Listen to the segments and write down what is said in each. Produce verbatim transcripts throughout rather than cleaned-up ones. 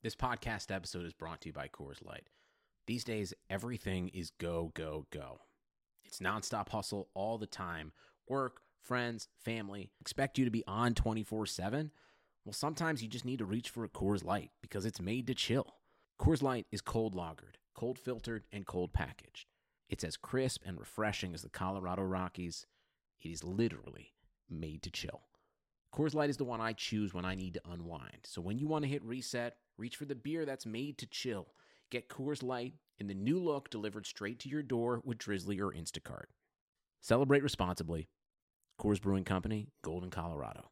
This podcast episode is brought to you by Coors Light. These days, everything is go, go, go. It's nonstop hustle all the time. Work, friends, family expect you to be on twenty-four seven. Well, sometimes you just need to reach for a Coors Light because it's made to chill. Coors Light is cold lagered, cold filtered, and cold packaged. It's as crisp and refreshing as the Colorado Rockies. It is literally made to chill. Coors Light is the one I choose when I need to unwind. So when you want to hit reset, reach for the beer that's made to chill. Get Coors Light in the new look delivered straight to your door with Drizzly or Instacart. Celebrate responsibly. Coors Brewing Company, Golden, Colorado.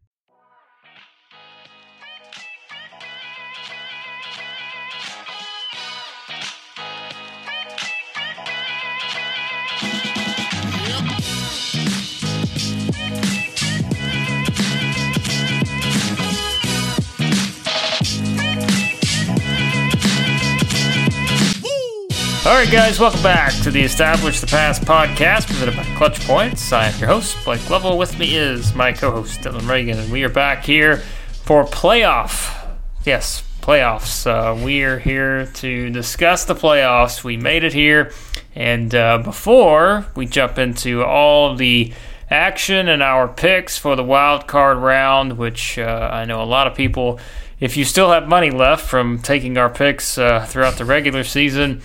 All right, guys, welcome back to the Establish the Pass podcast presented by Clutch Points. I am your host, Blake Lovell. With me is my co-host, Dylan Reagan, and we are back here for playoff. Yes, playoffs. Uh, we are here to discuss the playoffs. We made it here, and uh, before we jump into all of the action and our picks for the wild card round, which uh, I know a lot of people, if you still have money left from taking our picks uh, throughout the regular season,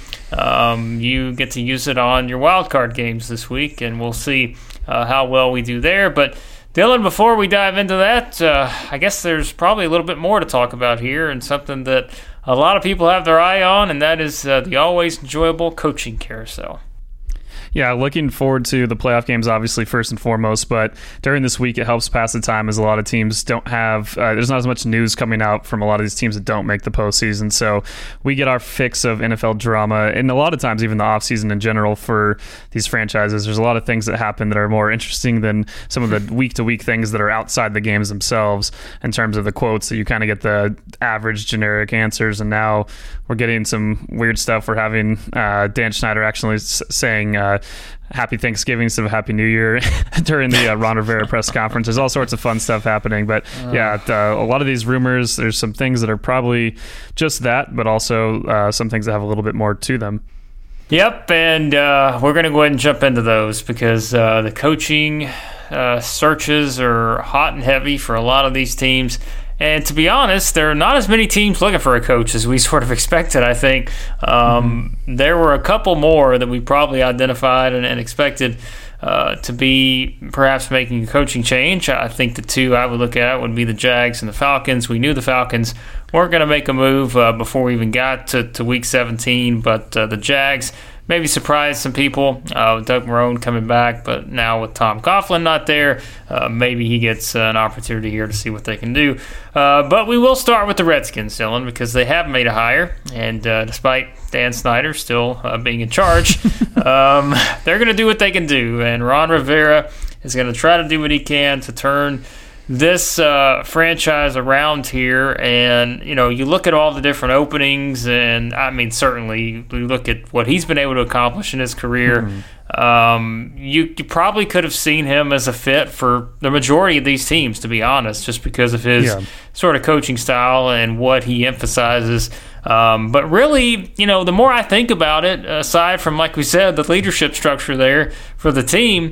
um, you get to use it on your wild card games this week, and we'll see uh, how well we do there. But Dylan, before we dive into that, uh, I guess there's probably a little bit more to talk about here, and something that a lot of people have their eye on, and that is uh, the always enjoyable coaching carousel. Yeah, looking forward to the playoff games, obviously, first and foremost. But during this week, it helps pass the time as a lot of teams don't have, uh, there's not as much news coming out from a lot of these teams that don't make the postseason. So we get our fix of N F L drama, and a lot of times even the offseason in general for these franchises. There's a lot of things that happen that are more interesting than some of the week-to-week things that are outside the games themselves in terms of the quotes that you kind of get the average generic answers. And now we're getting some weird stuff. We're having uh, Dan Schneider actually s- saying uh, Happy Thanksgiving instead of Happy New Year during the uh, Ron Rivera press conference. There's all sorts of fun stuff happening. But uh, yeah, uh, a lot of these rumors, there's some things that are probably just that, but also uh, some things that have a little bit more to them. Yep, and uh, we're going to go ahead and jump into those because uh, the coaching uh, searches are hot and heavy for a lot of these teams. And to be honest, there are not as many teams looking for a coach as we sort of expected, I think. Um, mm-hmm. There were a couple more that we probably identified and, and expected uh, to be perhaps making a coaching change. I think the two I would look at would be the Jags and the Falcons. We knew the Falcons weren't going to make a move uh, before we even got to, to week seventeen, but uh, the Jags maybe surprised some people uh, with Doug Marrone coming back, but now with Tom Coughlin not there, uh, maybe he gets uh, an opportunity here to see what they can do. Uh, but we will start with the Redskins, Dylan, because they have made a hire, and uh, despite Dan Snyder still uh, being in charge, um, they're going to do what they can do, and Ron Rivera is going to try to do what he can to turn this uh, franchise around here. And, you know, you look at all the different openings, and, I mean, certainly you look at what he's been able to accomplish in his career. Mm-hmm. Um, you, you probably could have seen him as a fit for the majority of these teams, to be honest, just because of his yeah. sort of coaching style and what he emphasizes. Um, but really, you know, the more I think about it, aside from, like we said, the leadership structure there for the team,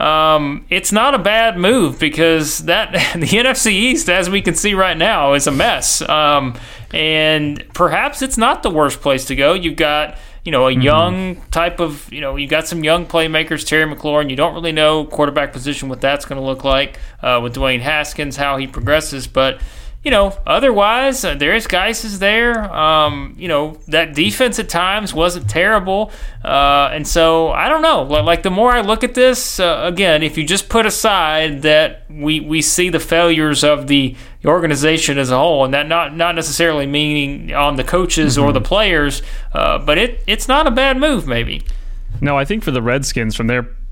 um, it's not a bad move because that the N F C East, as we can see right now, is a mess. Um, and perhaps it's not the worst place to go. You've got, you know, a mm-hmm. young type of, you know, you got some young playmakers, Terry McLaurin. You don't really know quarterback position, what that's going to look like uh, with Dwayne Haskins, how he progresses. But, you know, otherwise, uh, Darius Geis is there. Um, you know, that defense at times wasn't terrible. Uh, and so, I don't know. Like, the more I look at this, uh, again, if you just put aside that we, we see the failures of the organization as a whole, and that not, not necessarily meaning on the coaches mm-hmm. or the players, uh, but it it's not a bad move, maybe. No, I think for the Redskins, from their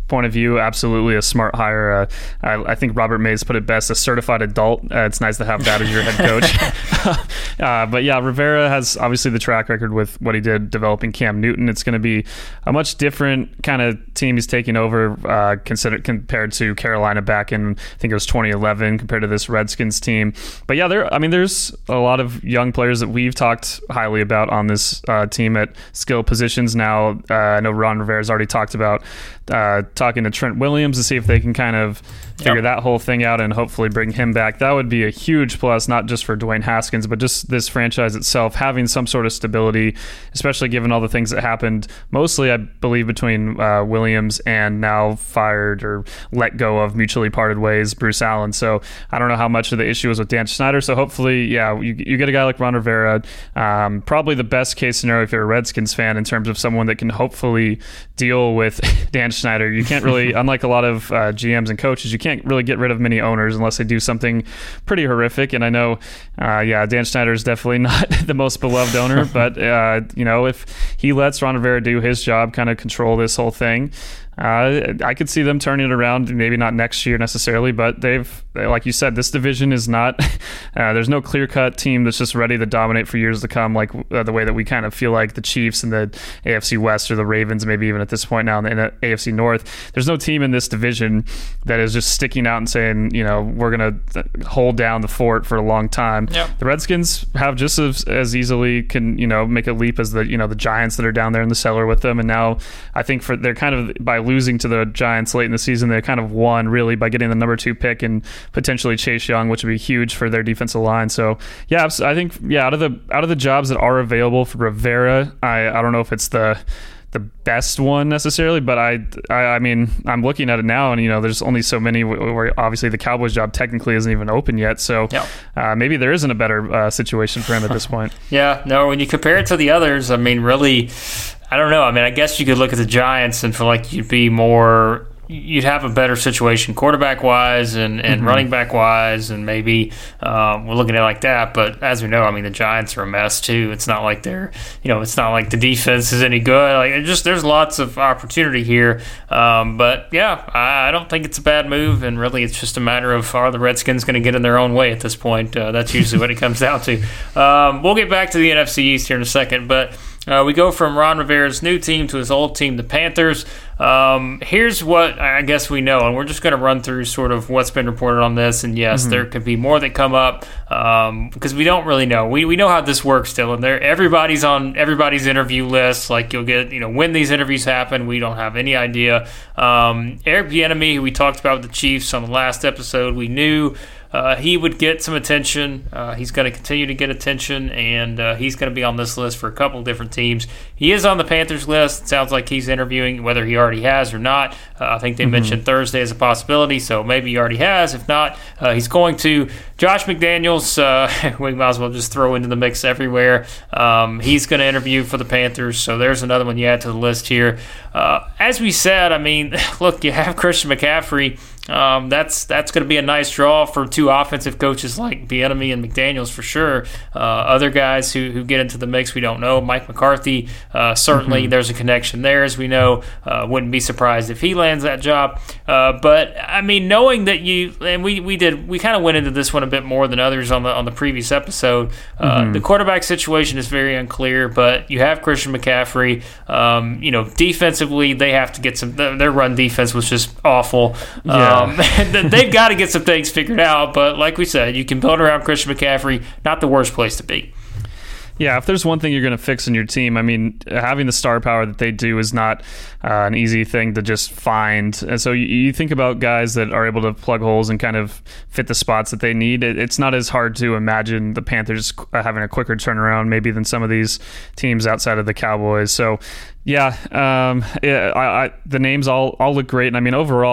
point of view, absolutely a smart hire. Uh, I, I think Robert Mays put it best: a certified adult. Uh, it's nice to have that as your head coach. uh, but yeah, Rivera has obviously the track record with what he did developing Cam Newton. It's going to be a much different kind of team he's taking over, uh, considered compared to Carolina back in I think it was twenty eleven, compared to this Redskins team. But yeah, there. I mean, there's a lot of young players that we've talked highly about on this uh, team at skill positions. Now, uh, I know Ron Rivera's already talked about uh, talking to Trent Williams to see if they can kind of figure yep. that whole thing out and hopefully bring him back. That would be a huge plus, not just for Dwayne Haskins, but just this franchise itself, having some sort of stability, especially given all the things that happened, mostly, I believe, between uh, Williams and now fired or let go of, mutually parted ways, Bruce Allen. So I don't know how much of the issue was with Dan Snyder. So hopefully, yeah, you, you get a guy like Ron Rivera, um, probably the best case scenario if you're a Redskins fan in terms of someone that can hopefully deal with Dan Snyder. You can't really, unlike a lot of uh, G Ms and coaches, you can't really get rid of many owners unless they do something pretty horrific. And I know, uh, yeah, Dan Snyder is definitely not the most beloved owner, but uh, you know, if he lets Ron Rivera do his job, kind of control this whole thing, Uh, I could see them turning it around, maybe not next year necessarily, but they've, like you said, this division is not, uh, there's no clear-cut team that's just ready to dominate for years to come, like uh, the way that we kind of feel like the Chiefs and the A F C West or the Ravens, maybe even at this point now in the A F C North. There's no team in this division that is just sticking out and saying, you know, we're going to hold down the fort for a long time. Yep. The Redskins have just as, as easily can, you know, make a leap as the, you know, the Giants that are down there in the cellar with them. And now I think for they're kind of, by losing to the Giants late in the season, they kind of won really by getting the number two pick and potentially Chase Young, which would be huge for their defensive line. So yeah, I think yeah, out of the out of the jobs that are available for Rivera, I, I don't know if it's the the best one necessarily, but I, I I mean I'm looking at it now, and you know there's only so many where obviously the Cowboys job technically isn't even open yet, so yep. uh, maybe there isn't a better uh, situation for him at this point. Yeah, no, when you compare it to the others, I mean really, I don't know. I mean, I guess you could look at the Giants and feel like you'd be more, you'd have a better situation quarterback-wise and, and mm-hmm. running back-wise, and maybe um, we're looking at it like that. But as we know, I mean, the Giants are a mess too. It's not like they're, you know, it's not like the defense is any good. Like, it just there's lots of opportunity here. Um, but yeah, I, I don't think it's a bad move, and really, it's just a matter of are the Redskins going to get in their own way at this point? Uh, that's usually what it comes down to. Um, we'll get back to the N F C East here in a second, but. Uh, we go from Ron Rivera's new team to his old team, the Panthers. Um, here's what I guess we know, and we're just going to run through sort of what's been reported on this. And yes, mm-hmm. there could be more that come up um, because we don't really know. We we know how this works still, and there everybody's on everybody's interview list. Like you'll get, you know, when these interviews happen, we don't have any idea. Um, Eric Bieniemy, who we talked about with the Chiefs on the last episode, we knew. Uh, he would get some attention. Uh, he's going to continue to get attention, and uh, he's going to be on this list for a couple different teams. He is on the Panthers list. It sounds like he's interviewing, whether he already has or not. Uh, I think they mm-hmm. mentioned Thursday as a possibility, so maybe he already has. If not, uh, he's going to. Josh McDaniels, uh, we might as well just throw into the mix everywhere. Um, he's going to interview for the Panthers, so there's another one you add to the list here. Uh, as we said, I mean, look, you have Christian McCaffrey. Um, that's that's going to be a nice draw for two offensive coaches like Bieniemy and McDaniels for sure. Uh, other guys who, who get into the mix, we don't know. Mike McCarthy, uh, certainly mm-hmm. there's a connection there, as we know. Uh, wouldn't be surprised if he lands that job. Uh, but I mean, knowing that you and we we did we kind of went into this one a bit more than others on the on the previous episode. Uh, mm-hmm. The quarterback situation is very unclear, but you have Christian McCaffrey. Um, you know, defensively they have to get some. Their run defense was just awful. Yeah. Um, they've got to get some things figured out, but like we said, you can build around Christian McCaffrey. Not the worst place to be. Yeah, if there's one thing you're going to fix in your team, I mean, having the star power that they do is not uh, an easy thing to just find. And so you, you think about guys that are able to plug holes and kind of fit the spots that they need. It, it's not as hard to imagine the Panthers having a quicker turnaround maybe than some of these teams outside of the Cowboys. So, yeah, um, yeah I, I, the names all, all look great. And I mean, overall, they're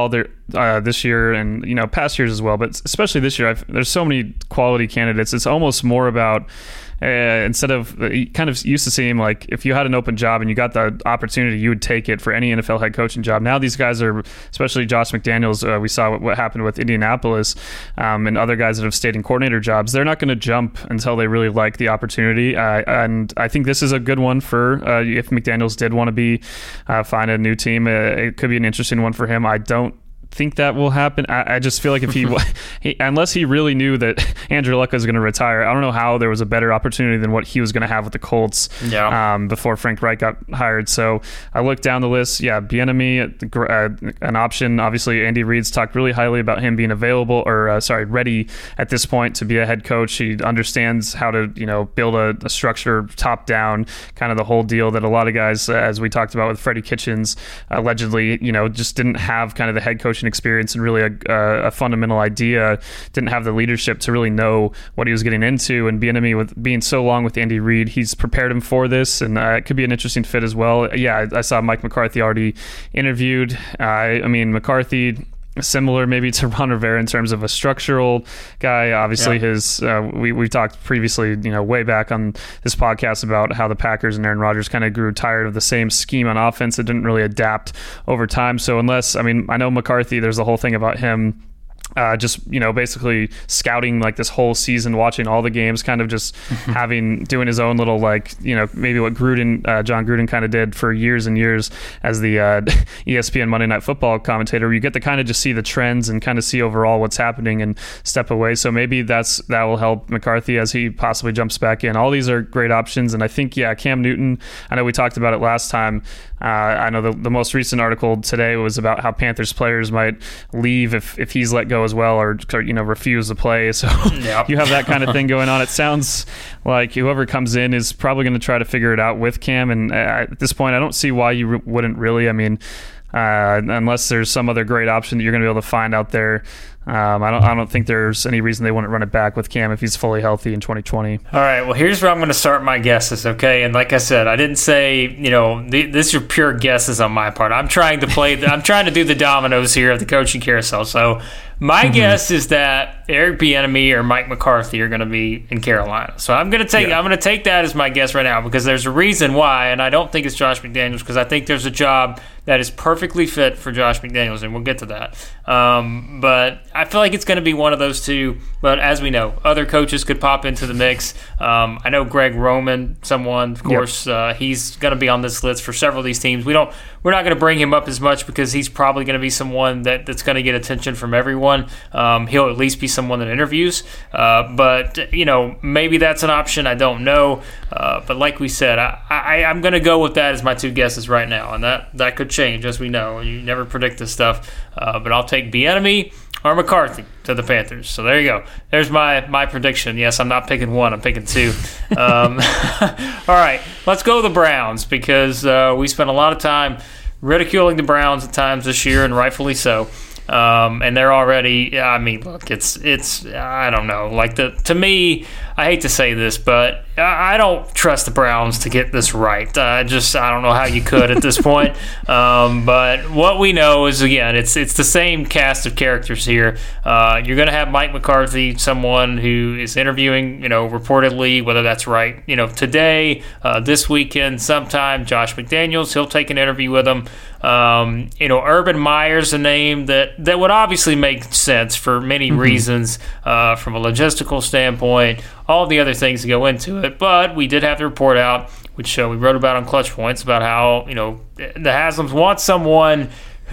uh, this year and, you know, past years as well, but especially this year, I've, there's so many quality candidates. It's almost more about Uh, instead of you kind of used to seem like if you had an open job and you got the opportunity, you would take it for any N F L head coaching job. Now these guys are, especially Josh McDaniels, uh, we saw what, what happened with Indianapolis um, and other guys that have stayed in coordinator jobs. They're not going to jump until they really like the opportunity. Uh, and I think this is a good one for uh, if McDaniels did want to be uh, find a new team. Uh, it could be an interesting one for him. I don't think that will happen. I, I just feel like if he, he unless he really knew that Andrew Luck was going to retire, I don't know how there was a better opportunity than what he was going to have with the Colts yeah. um, before Frank Reich got hired. So I looked down the list. Yeah, Bieniemy, uh, an option. Obviously, Andy Reid's talked really highly about him being available or uh, sorry, ready at this point to be a head coach. He understands how to you know build a, a structure top down, kind of the whole deal that a lot of guys, uh, as we talked about with Freddie Kitchens, allegedly you know just didn't have kind of the head coaching experience and really a, a, a fundamental idea, didn't have the leadership to really know what he was getting into. And Bieniemy, with being so long with Andy Reid, he's prepared him for this, and uh, it could be an interesting fit as well. Yeah, I, I saw Mike McCarthy already interviewed. Uh, I mean, McCarthy, similar maybe to Ron Rivera in terms of a structural guy. Obviously, yeah. his uh, we we talked previously, you know, way back on this podcast about how the Packers and Aaron Rodgers kind of grew tired of the same scheme on offense. It didn't really adapt over time. So unless, I mean, I know McCarthy, there's the whole thing about him Uh, just, you know, basically scouting like this whole season, watching all the games, kind of just having, doing his own little, like, you know, maybe what Gruden, uh, John Gruden kind of did for years and years as the uh, E S P N Monday Night Football commentator. You get to kind of just see the trends and kind of see overall what's happening and step away. So maybe that's, that will help McCarthy as he possibly jumps back in. All these are great options. And I think, yeah, Cam Newton, I know we talked about it last time. Uh, I know the, the most recent article today was about how Panthers players might leave if, if he's let go as well, or, or you know refuse to play. So yep. you have that kind of thing going on. It sounds like whoever comes in is probably going to try to figure it out with Cam. And uh, at this point, I don't see why you re- wouldn't really. I mean, uh, unless there's some other great option that you're going to be able to find out there. Um, I don't. I don't think there's any reason they wouldn't run it back with Cam if he's fully healthy in twenty twenty. All right. Well, here's where I'm going to start my guesses. Okay, and like I said, I didn't say you know the, these are pure guesses on my part. I'm trying to play. The, I'm trying to do the dominoes here of the coaching carousel. So my mm-hmm. guess is that Eric Bieniemy or Mike McCarthy are going to be in Carolina. So I'm going to take. Yeah. I'm going to take that as my guess right now because there's a reason why, and I don't think it's Josh McDaniels because I think there's a job that is perfectly fit for Josh McDaniels, and we'll get to that. Um, but I feel like it's going to be one of those two. But as we know, other coaches could pop into the mix. Um, I know Greg Roman, someone, of course, yep. uh, he's going to be on this list for several of these teams. We don't, we're not going to bring him up as much because he's probably going to be someone that, that's going to get attention from everyone. Um, he'll at least be someone that interviews. Uh, but, you know, maybe that's an option. I don't know. Uh, but like we said, I, I, I'm going to go with that as my two guesses right now. And that, that could change, as we know. You never predict this stuff. Uh, but I'll take Bieniemy or McCarthy to the Panthers. So there you go. There's my, my prediction. Yes, I'm not picking one. I'm picking two. Um, all right, let's go to the Browns because uh, we spent a lot of time ridiculing the Browns at times this year, and rightfully so. Um, and they're already, I mean, look, it's, it's, I don't know, like the, to me, I hate to say this, but I don't trust the Browns to get this right. I uh, just, I don't know how you could at this point. Um, but what we know is, again, it's, it's the same cast of characters here. Uh, you're going to have Mike McCarthy, someone who is interviewing, you know, reportedly, whether that's right, you know, today, uh, this weekend, sometime, Josh McDaniels, he'll take an interview with him. Um, you know, Urban Meyer's a name that, that would obviously make sense for many mm-hmm. reasons, uh, from a logistical standpoint, all the other things that go into it. But we did have the report out, which uh, we wrote about on Clutch Points, about how, you know, the Haslams want someone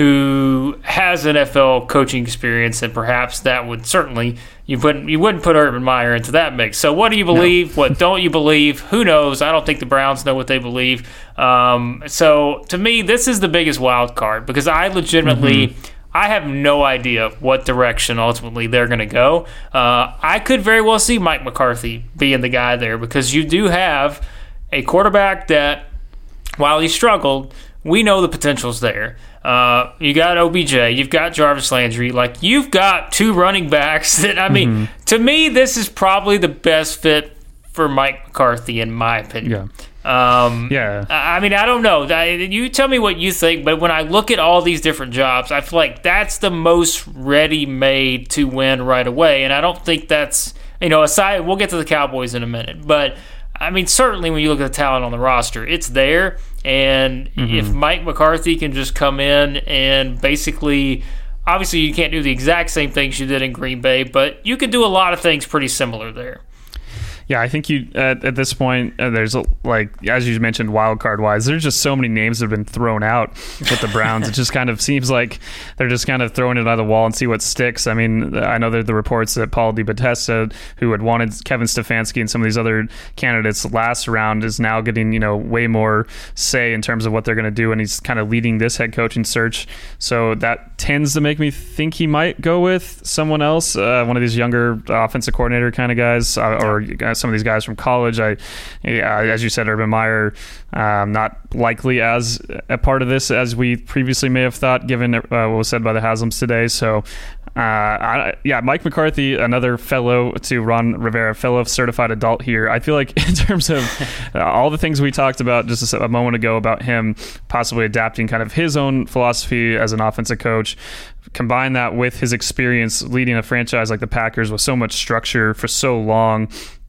who has N F L coaching experience, and perhaps that would certainly, you wouldn't, you wouldn't put Urban Meyer into that mix. So what do you believe? No. What don't you believe? Who knows? I don't think the Browns know what they believe. Um, so to me, this is the biggest wild card because I legitimately, mm-hmm. I have no idea what direction ultimately they're going to go. Uh, I could very well see Mike McCarthy being the guy there because you do have a quarterback that, while he struggled, we know the potential's there. Uh, you got O B J, you've got Jarvis Landry, like you've got two running backs that, I mean, mm-hmm. to me, this is probably the best fit for Mike McCarthy, in my opinion. Um, yeah. I mean, I don't know. You tell me what you think, but when I look at all these different jobs, I feel like that's the most ready-made to win right away. And I don't think that's, you know, aside, we'll get to the Cowboys in a minute. But, I mean, certainly when you look at the talent on the roster, it's there. And mm-hmm. if Mike McCarthy can just come in and basically, obviously you can't do the exact same things you did in Green Bay, but you can do a lot of things pretty similar there. Yeah, I think you at, at this point, uh, there's a, like as you mentioned, wild card wise, there's just so many names that have been thrown out with the Browns. It just kind of seems like they're just kind of throwing it on the wall and see what sticks. I mean, I know there are the reports that Paul DeBattista, who had wanted Kevin Stefanski and some of these other candidates last round, is now getting you know way more say in terms of what they're going to do, and he's kind of leading this head coaching search. So that tends to make me think he might go with someone else, uh, one of these younger offensive coordinator kind of guys, uh, or guys. Some of these guys from college. I, yeah, as you said, Urban Meyer, um, not likely as a part of this as we previously may have thought, given uh, what was said by the Haslams today. So, uh, I, yeah, Mike McCarthy, another fellow to Ron Rivera, fellow certified adult here. I feel like in terms of uh, all the things we talked about just a, a moment ago about him possibly adapting kind of his own philosophy as an offensive coach, combine that with his experience leading a franchise like the Packers with so much structure for so long,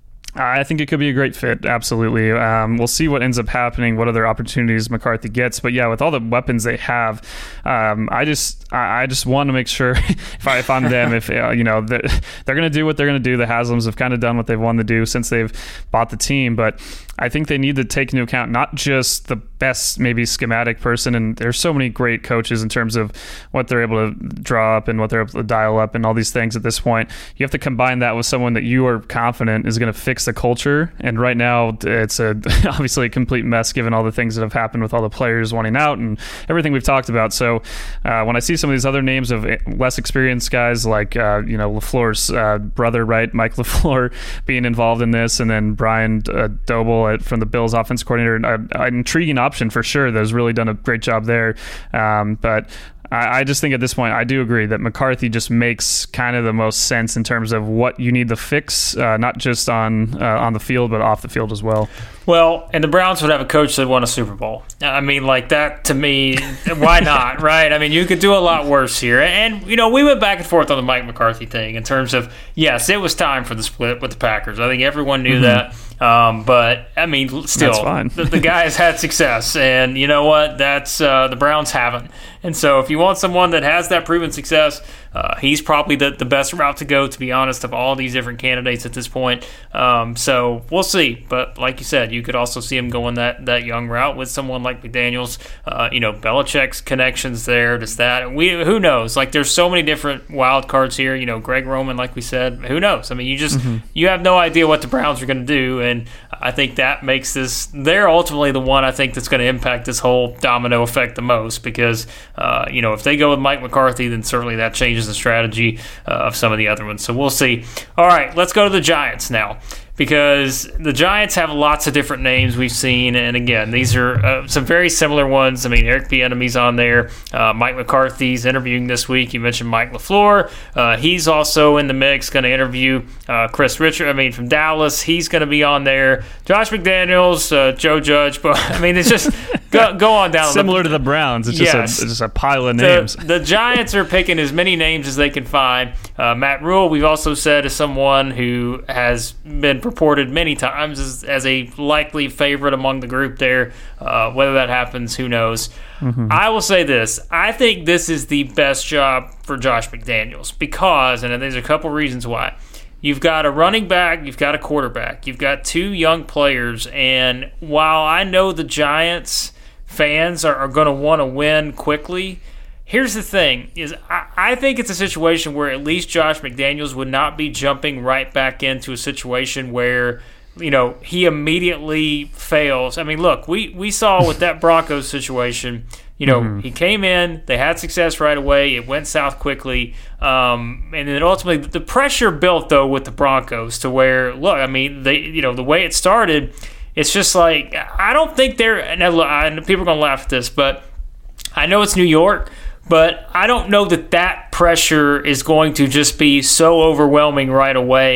I think it could be a great fit, absolutely. Um, we'll see what ends up happening, what other opportunities McCarthy gets. But yeah, with all the weapons they have, um, I just I just want to make sure if, I, if I'm them, if uh, you know they're, they're going to do what they're going to do. The Haslams have kind of done what they've wanted to do since they've bought the team, but I think they need to take into account not just the best maybe schematic person, and there's so many great coaches in terms of what they're able to draw up and what they're able to dial up and all these things at this point. You have to combine that with someone that you are confident is going to fix the culture, and right now it's a obviously a complete mess given all the things that have happened with all the players wanting out and everything we've talked about. So uh, when I see some of these other names of less experienced guys like uh, you know LaFleur's uh, brother, right, Mike LaFleur, being involved in this, and then Brian uh, Doble at, from the Bills offense coordinator, an, an intriguing option for sure that has really done a great job there. Um, but I just think at this point, I do agree that McCarthy just makes kind of the most sense in terms of what you need to fix, uh, not just on uh, on the field, but off the field as well. Well, and the Browns would have a coach that won a Super Bowl. I mean, like that to me, why not, right? I mean, you could do a lot worse here. And, you know, we went back and forth on the Mike McCarthy thing in terms of, yes, it was time for the split with the Packers. I think everyone knew mm-hmm. that. Um, but, I mean, still, the, the guy has had success. And you know what? That's uh, the Browns haven't. And so if you want someone that has that proven success, uh, he's probably the, the best route to go, to be honest, of all these different candidates at this point. Um, so we'll see. But like you said, you could also see him going that, that young route with someone like McDaniels. Uh, you know, Belichick's connections there, just that. We who knows? Like, there's so many different wild cards here. You know, Greg Roman, like we said, who knows? I mean, you just mm-hmm. you have no idea what the Browns are going to do, and I think that makes this. They're ultimately the one I think that's going to impact this whole domino effect the most, because uh, you know, if they go with Mike McCarthy, then certainly that changes the strategy uh, of some of the other ones. So we'll see. All right, let's go to the Giants now, because the Giants have lots of different names we've seen, and again, these are uh, some very similar ones. I mean, Eric Bieniemy's on there. Uh, Mike McCarthy's interviewing this week. You mentioned Mike LaFleur. Uh, he's also in the mix, going to interview uh, Chris Richard, I mean, from Dallas. He's going to be on there. Josh McDaniels, uh, Joe Judge. But, I mean, it's just go, go on down. Similar the, to the Browns. It's, yes. just a, it's just a pile of names. The, the Giants are picking as many names as they can find. Uh, Matt Rule, we've also said, is someone who has been purported many times as, as a likely favorite among the group there. Uh, whether that happens, who knows? Mm-hmm. I will say this. I think this is the best job for Josh McDaniels because, and there's a couple reasons why. You've got a running back, you've got a quarterback, you've got two young players, and while I know the Giants fans are, are going to want to win quickly, here's the thing, is I, I think it's a situation where at least Josh McDaniels would not be jumping right back into a situation where, you know, he immediately fails. I mean, look, we, we saw with that Broncos situation, you know, mm-hmm. he came in, they had success right away, it went south quickly, um, and then ultimately the pressure built, though, with the Broncos to where, look, I mean, they, you know, the way it started, it's just like, I don't think they're, and people are going to laugh at this, but I know it's New York, but I don't know that that pressure is going to just be so overwhelming right away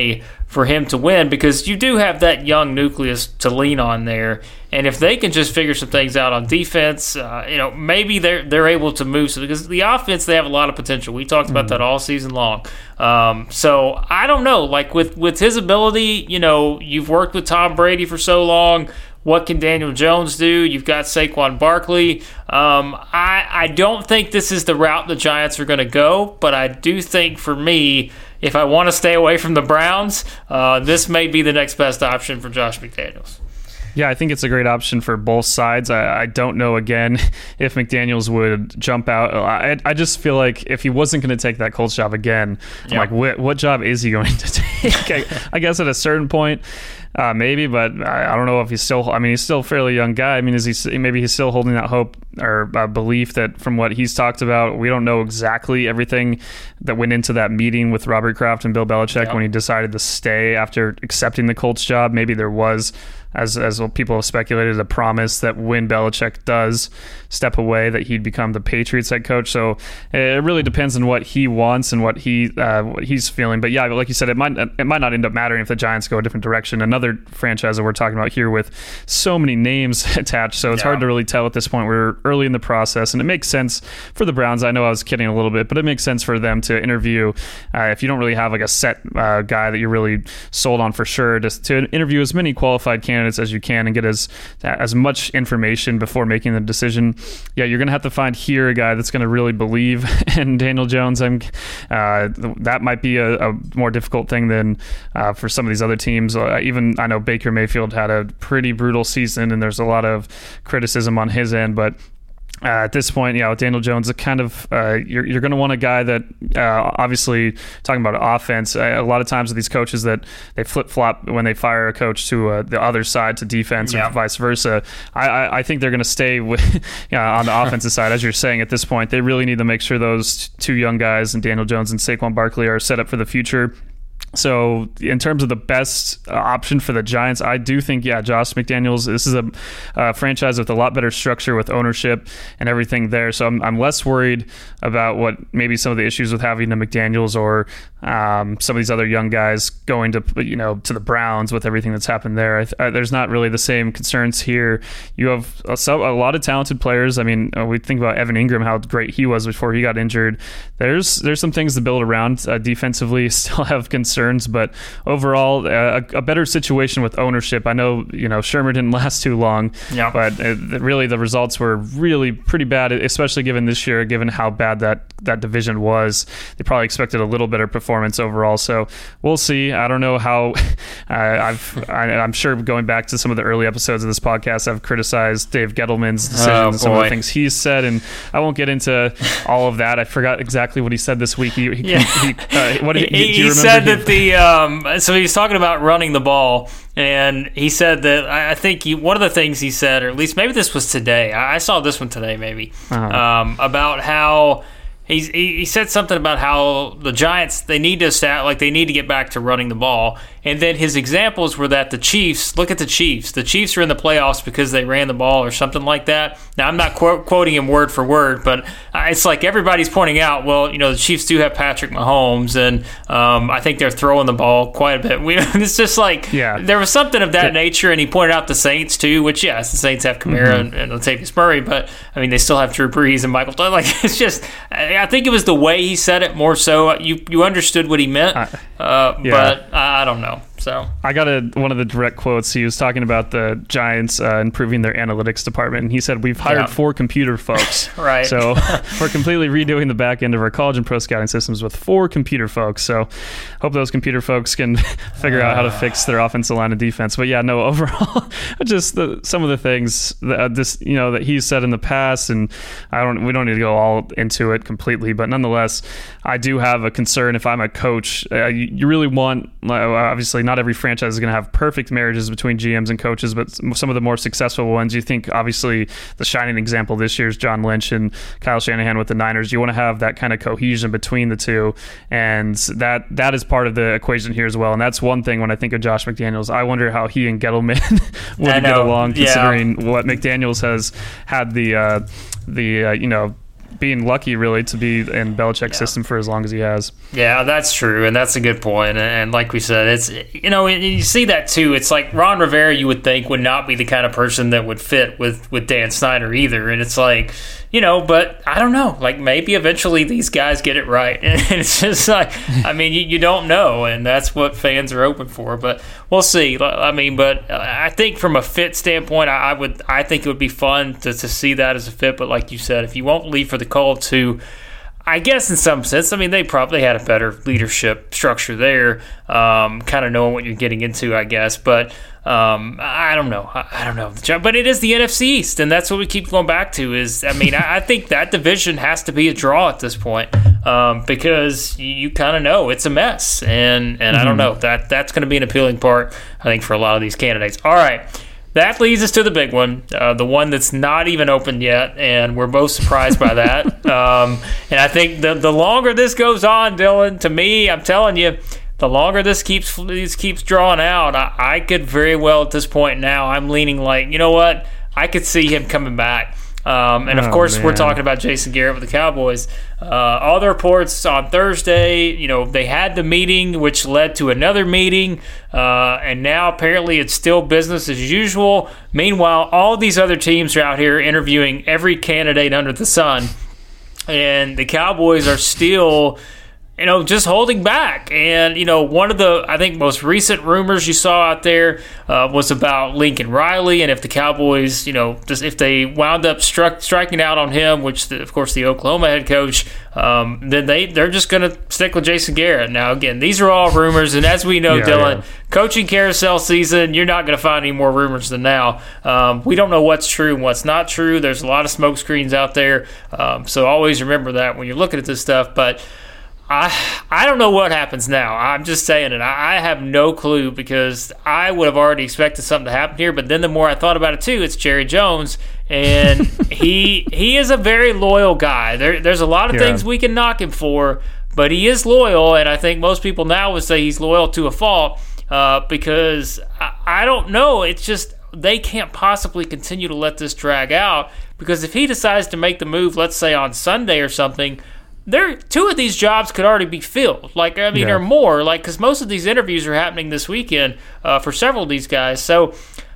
for him to win, because you do have that young nucleus to lean on there. And if they can just figure some things out on defense, uh, you know, maybe they're they're able to move. So because the offense, they have a lot of potential. We talked about mm-hmm. that all season long. Um, so I don't know. Like with with his ability, you know, you've worked with Tom Brady for so long. What can Daniel Jones do? You've got Saquon Barkley. Um, I I don't think this is the route the Giants are going to go, but I do think for me, if I want to stay away from the Browns, uh, this may be the next best option for Josh McDaniels. Yeah, I think it's a great option for both sides. I, I don't know, again, if McDaniels would jump out. I, I just feel like if he wasn't going to take that Colts job again, I'm yeah. like, what, what job is he going to take? I, I guess at a certain point, uh, maybe, but I, I don't know if he's still, I mean, he's still a fairly young guy. I mean, is he, maybe he's still holding that hope or uh, belief that from what he's talked about, we don't know exactly everything that went into that meeting with Robert Kraft and Bill Belichick yeah. when he decided to stay after accepting the Colts job. Maybe there was, as as people have speculated, a promise that when Belichick does step away, that he'd become the Patriots head coach. So it really depends on what he wants and what he uh, what he's feeling. But yeah, like you said, it might it might not end up mattering if the Giants go a different direction. Another franchise that we're talking about here with so many names attached, so it's yeah. hard to really tell at this point. We're early in the process, and it makes sense for the Browns. I know I was kidding a little bit, but it makes sense for them to interview uh, if you don't really have like a set uh, guy that you're really sold on for sure, just to interview as many qualified candidates as you can and get as as much information before making the decision. Yeah, you're going to have to find here a guy that's going to really believe in Daniel Jones. I'm, uh, that might be a, a more difficult thing than uh, for some of these other teams. Uh, even I know Baker Mayfield had a pretty brutal season, and there's a lot of criticism on his end, but Uh, at this point, yeah, with Daniel Jones, it kind of uh, you're you're going to want a guy that uh, obviously talking about offense. Uh, a lot of times with these coaches that they flip flop when they fire a coach to uh, the other side to defense yeah. or vice versa. I, I, I think they're going to stay with yeah, on the offensive side, as you're saying. At this point, they really need to make sure those two young guys, and Daniel Jones and Saquon Barkley, are set up for the future. So in terms of the best uh, option for the Giants, I do think, yeah, Josh McDaniels, this is a uh, franchise with a lot better structure with ownership and everything there. So I'm, I'm less worried about what maybe some of the issues with having a McDaniels or um, some of these other young guys going to, you know, to the Browns with everything that's happened there. I th- I, there's not really the same concerns here. You have a, so, a lot of talented players. I mean, uh, we think about Evan Ingram, how great he was before he got injured. There's, there's some things to build around uh, defensively, still have concerns. But overall, uh, a, a better situation with ownership. I know, you know, Shermer didn't last too long, yeah. but uh, really the results were really pretty bad, especially given this year, given how bad that, that division was. They probably expected a little better performance overall. So we'll see. I don't know how. Uh, I've I, I'm sure going back to some of the early episodes of this podcast, I've criticized Dave Gettleman's decisions oh, and some of the things he's said, and I won't get into all of that. I forgot exactly what he said this week. He, he, yeah. he, uh, what did, he, do you he remember? said that the Um, so he was talking about running the ball, and he said that I think he, one of the things he said, or at least maybe this was today, I, I saw this one today maybe, uh-huh. um, about how he's, he, he said something about how the Giants, they need to stat, like they need to get back to running the ball. And then his examples were that the Chiefs, look at the Chiefs. The Chiefs are in the playoffs because they ran the ball or something like that. Now, I'm not quote, quoting him word for word, but it's like everybody's pointing out, well, you know, the Chiefs do have Patrick Mahomes, and um, I think they're throwing the ball quite a bit. We, it's just like yeah. there was something of that yeah. nature, and he pointed out the Saints, too, which, yes, the Saints have Kamara mm-hmm. and, and Latavius Murray, but, I mean, they still have Drew Brees and Michael Doug. Like, it's just, I think it was the way he said it more so. You, you understood what he meant, uh, uh, yeah. but I, I don't know. So I got a, one of the direct quotes. He was talking about the Giants uh, improving their analytics department, and he said, "We've hired yeah. four computer folks." Right. So we're completely redoing the back end of our college and pro scouting systems with four computer folks. So hope those computer folks can figure uh. out how to fix their offensive line and defense. But yeah, no, overall, just the, some of the things that uh, this you know that he's said in the past, and I don't. We don't need to go all into it completely, but nonetheless, I do have a concern. If I'm a coach, uh, you, you really want, obviously, not every franchise is going to have perfect marriages between G Ms and coaches, but some of the more successful ones, you think obviously the shining example this year is John Lynch and Kyle Shanahan with the Niners. You want to have that kind of cohesion between the two, and that that is part of the equation here as well. And that's one thing when I think of Josh McDaniels, I wonder how he and Gettleman would get along, considering yeah. what McDaniels has had the uh, the uh, you know being lucky, really, to be in Belichick's yeah. system for as long as he has. Yeah, that's true, and that's a good point. And, and like we said, it's you know, and you see that too. It's like Ron Rivera, you would think, would not be the kind of person that would fit with, with Dan Snyder either. And it's like, you know, but I don't know. Like, maybe eventually these guys get it right. And it's just like, I mean, you, you don't know, and that's what fans are open for. But we'll see. I mean, but I think from a fit standpoint, I, I would, I think it would be fun to, to see that as a fit. But like you said, if you won't leave for the Colts, who I guess in some sense, I mean, they probably had a better leadership structure there, um, kind of knowing what you're getting into, I guess. But um, I don't know. I, I don't know. But it is the N F C East, and that's what we keep going back to is, I mean, I, I think that division has to be a draw at this point um, because you, you kind of know it's a mess. And, and mm-hmm. I don't know. that That's going to be an appealing part, I think, for a lot of these candidates. All right. That leads us to the big one, uh, the one that's not even open yet, and we're both surprised by that. Um, and I think the the longer this goes on, Dylan, to me, I'm telling you, the longer this keeps this keeps drawing out, I, I could very well at this point now, I'm leaning like, you know what, I could see him coming back. Um, and, of oh, course, man. We're talking about Jason Garrett with the Cowboys. Uh, all the reports on Thursday, you know, they had the meeting, which led to another meeting, uh, and now apparently it's still business as usual. Meanwhile, all these other teams are out here interviewing every candidate under the sun, and the Cowboys are still, you know, just holding back. And, you know, one of the, I think, most recent rumors you saw out there uh, was about Lincoln Riley, and if the Cowboys, you know, just if they wound up struck, striking out on him, which, the, of course, the Oklahoma head coach, um, then they, they're just going to stick with Jason Garrett. Now, again, these are all rumors, and as we know, yeah, Dylan, yeah. coaching carousel season, you're not going to find any more rumors than now. Um, we don't know what's true and what's not true. There's a lot of smoke screens out there, um, so always remember that when you're looking at this stuff. But I I don't know what happens now. I'm just saying it. I, I have no clue because I would have already expected something to happen here. But then the more I thought about it too, it's Jerry Jones, and he he is a very loyal guy. There there's a lot of yeah. things we can knock him for, but he is loyal, and I think most people now would say he's loyal to a fault uh, because I, I don't know. It's just they can't possibly continue to let this drag out because if he decides to make the move, let's say on Sunday or something, there, two of these jobs could already be filled. Like, I mean, yeah. or more. Like, because most of these interviews are happening this weekend uh, for several of these guys. So,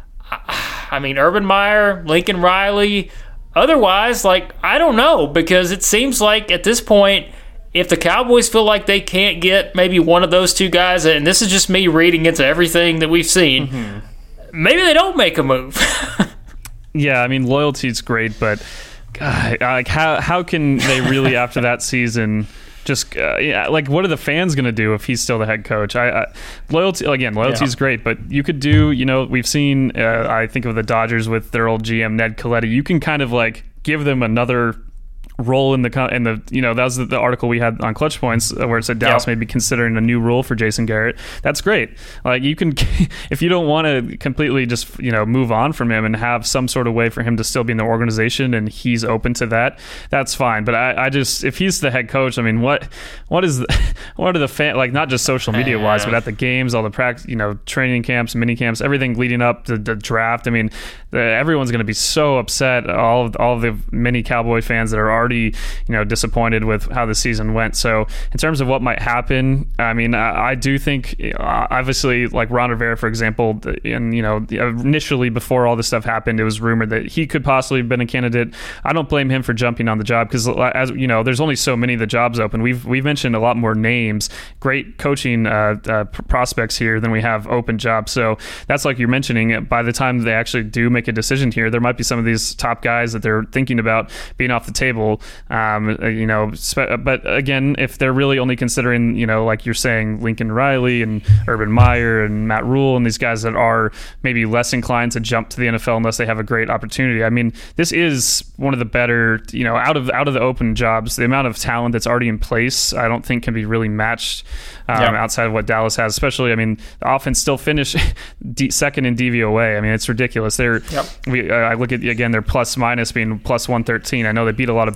I mean, Urban Meyer, Lincoln Riley. Otherwise, like, I don't know because it seems like at this point, if the Cowboys feel like they can't get maybe one of those two guys, and this is just me reading into everything that we've seen, mm-hmm. maybe they don't make a move. Yeah, I mean, loyalty's great, but God, like how how can they really after that season just uh, yeah, like what are the fans going to do if he's still the head coach? I, I loyalty again, loyalty is yeah. great, but you could do, you know, we've seen uh, I think of the Dodgers with their old G M Ned Colletti. You can kind of like give them another role in the in the you know that was the, the article we had on Clutch Points where it said Dallas yep. may be considering a new role for Jason Garrett. That's great. Like you can, if you don't want to completely just you know move on from him and have some sort of way for him to still be in the organization and he's open to that, that's fine. But I, I just if he's the head coach, I mean what what is the, what are the fan like not just social media wise, but at the games, all the practice, you know, training camps, mini camps, everything leading up to the draft. I mean, the, everyone's going to be so upset. All of, all of the many Cowboy fans that are already you know disappointed with how the season went. So in terms of what might happen, I mean I, I do think uh, obviously like Ron Rivera for example, and you know initially before all this stuff happened it was rumored that he could possibly have been a candidate. I don't blame him for jumping on the job because as you know there's only so many of the jobs open. We've we've mentioned a lot more names, great coaching uh, uh, prospects here than we have open jobs. So that's like you're mentioning, by the time they actually do make a decision here, there might be some of these top guys that they're thinking about being off the table. Um, you know, but again, if they're really only considering, you know, like you're saying, Lincoln Riley and Urban Meyer and Matt Rule and these guys that are maybe less inclined to jump to the N F L unless they have a great opportunity. I mean, this is one of the better, you know, out of out of the open jobs, the amount of talent that's already in place, I don't think can be really matched um, yep. outside of what Dallas has. Especially, I mean, the offense still finished second in D V O A. I mean, it's ridiculous. They're, yep. we, uh, I look at again, their plus minus being plus one thirteen. I know they beat a lot of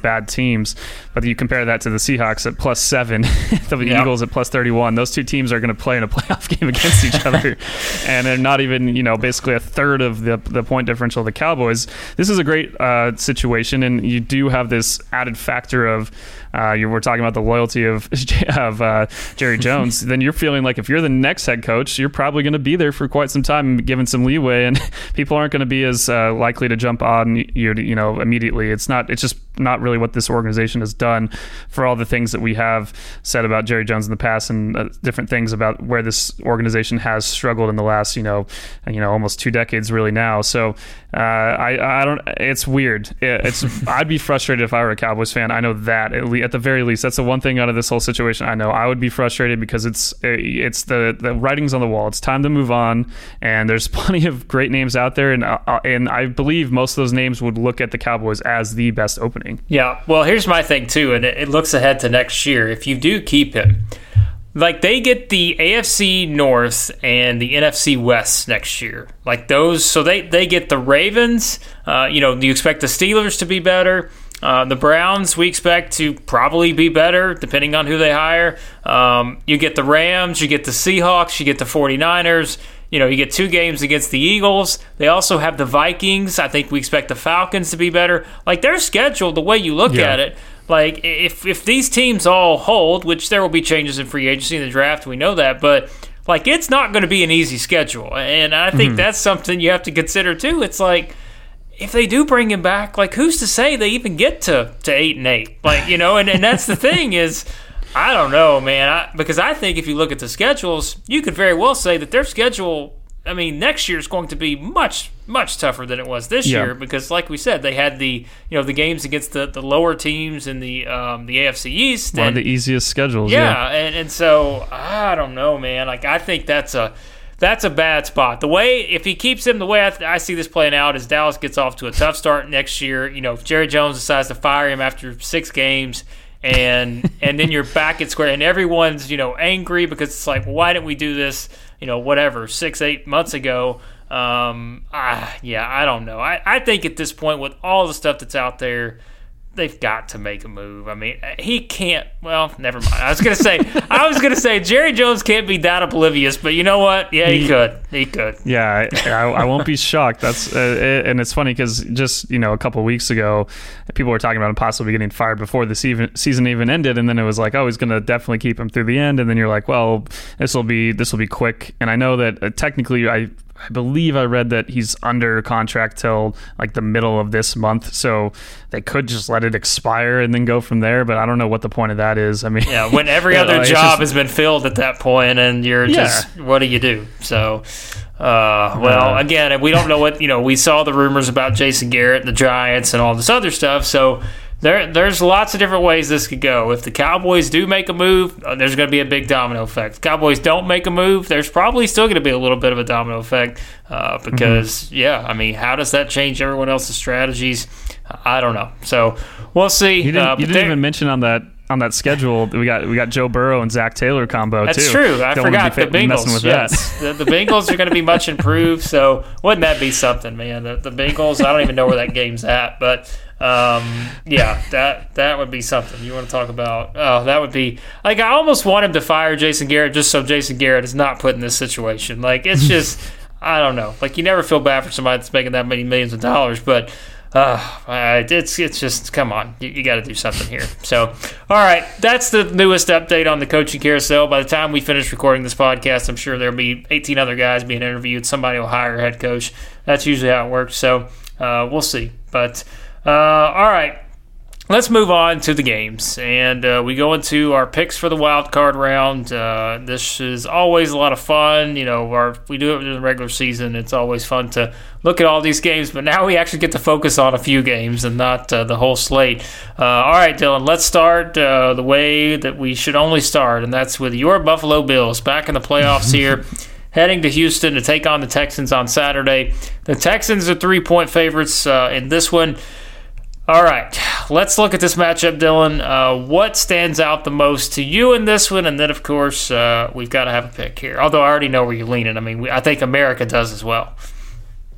bad teams. But you compare that to the Seahawks at plus seven, the yep. Eagles at plus thirty-one. Those two teams are going to play in a playoff game against each other, and they're not even, you know, basically a third of the the point differential of the Cowboys. This is a great uh, situation, and you do have this added factor of uh, you were talking about the loyalty of of uh, Jerry Jones. Then you're feeling like if you're the next head coach, you're probably going to be there for quite some time, given some leeway, and people aren't going to be as uh, likely to jump on you, you know, immediately. It's not. It's just not really what this organization has done for all the things that we have said about Jerry Jones in the past, and uh, different things about where this organization has struggled in the last, you know, you know, almost two decades really now. So uh, I, I don't. It's weird. It's. I'd be frustrated if I were a Cowboys fan. I know that at, le- at the very least, that's the one thing out of this whole situation. I know I would be frustrated because it's it's the the writing's on the wall. It's time to move on, and there's plenty of great names out there, and uh, and I believe most of those names would look at the Cowboys as the best opening. Yeah. Well, here's my thing too, and it, it looks ahead to next year. If you do keep him, like they get the A F C North and the N F C West next year, like those. So they they get the Ravens. Uh, you know, do you expect the Steelers to be better? Uh, the Browns, we expect to probably be better, depending on who they hire. Um, you get the Rams, you get the Seahawks, you get the 49ers. You know, you get two games against the Eagles. They also have the Vikings. I think we expect the Falcons to be better. Like, their schedule, the way you look yeah. at it, like, if if these teams all hold, which there will be changes in free agency in the draft, we know that, but, like, it's not going to be an easy schedule. And I think mm-hmm. that's something you have to consider, too. It's like, if they do bring him back, like, who's to say they even get to, to eight and eight? Like, you know, and, and that's the thing is, I don't know, man, I, because I think if you look at the schedules, you could very well say that their schedule, I mean, next year is going to be much, much tougher than it was this yeah. year because, like we said, they had the, you know, the games against the, the lower teams in the um, the A F C East. One and, of the easiest schedules, yeah. yeah. And, and so, I don't know, man. Like, I think that's a that's a bad spot. The way, if he keeps him, the way I, th- I see this playing out is Dallas gets off to a tough start next year. You know, if Jerry Jones decides to fire him after six games, and and then you're back at square, and everyone's, you know, angry because it's like, well, why didn't we do this, you know, whatever, six, eight months ago? Um, ah, yeah, I don't know. I, I think at this point, with all the stuff that's out there, they've got to make a move. I mean, he can't. Well, never mind. I was gonna say, I was gonna say, Jerry Jones can't be that oblivious, but you know what? Yeah, he, he could. He could. Yeah, I, I, I won't be shocked. That's uh, it, and it's funny because just you know a couple of weeks ago, people were talking about him possibly getting fired before the season season even ended, and then it was like, oh, he's gonna definitely keep him through the end, and then you're like, well, this will be this will be quick. And I know that uh, technically, I. I believe I read that he's under contract till like the middle of this month, so they could just let it expire and then go from there. But I don't know what the point of that is. I mean, yeah, when every yeah, other like, job just, has been filled at that point, and you're yeah. just, what do you do? So, uh, well, uh, again, we don't know what you know. We saw the rumors about Jason Garrett and the Giants and all this other stuff, so. There, there's lots of different ways this could go. If the Cowboys do make a move, uh, there's going to be a big domino effect. If the Cowboys don't make a move, there's probably still going to be a little bit of a domino effect uh, because, mm-hmm. yeah, I mean, how does that change everyone else's strategies? I don't know. So we'll see. You didn't, uh, you didn't even mention on that on that schedule we got we got Joe Burrow and Zach Taylor combo That's too. That's true. I Don't forgot the Bengals. With yes, the, the Bengals are going to be much improved. So wouldn't that be something, man? The, the Bengals. I don't even know where that game's at, but. Um, yeah, that that would be something you want to talk about. Oh, that would be like I almost want him to fire Jason Garrett just so Jason Garrett is not put in this situation. Like it's just I don't know. Like you never feel bad for somebody that's making that many millions of dollars, but uh, it's it's just come on, you, you got to do something here. So, all right, that's the newest update on the coaching carousel. By the time we finish recording this podcast, I'm sure there'll be eighteen other guys being interviewed. Somebody will hire a head coach. That's usually how it works. So uh, we'll see, but. Uh, all right, let's move on to the games, and uh, we go into our picks for the wild card round. Uh, this is always a lot of fun. You know, our, we do it in the regular season. It's always fun to look at all these games, but now we actually get to focus on a few games and not uh, the whole slate. Uh, all right, Dylan, let's start uh, the way that we should only start, and that's with your Buffalo Bills back in the playoffs here. Heading to Houston to take on the Texans on Saturday. The Texans are three-point favorites uh, in this one. All right, let's look at this matchup, Dylan. Uh, what stands out the most to you in this one? And then, of course, uh, we've got to have a pick here. Although I already know where you're leaning. I mean, we, I think America does as well.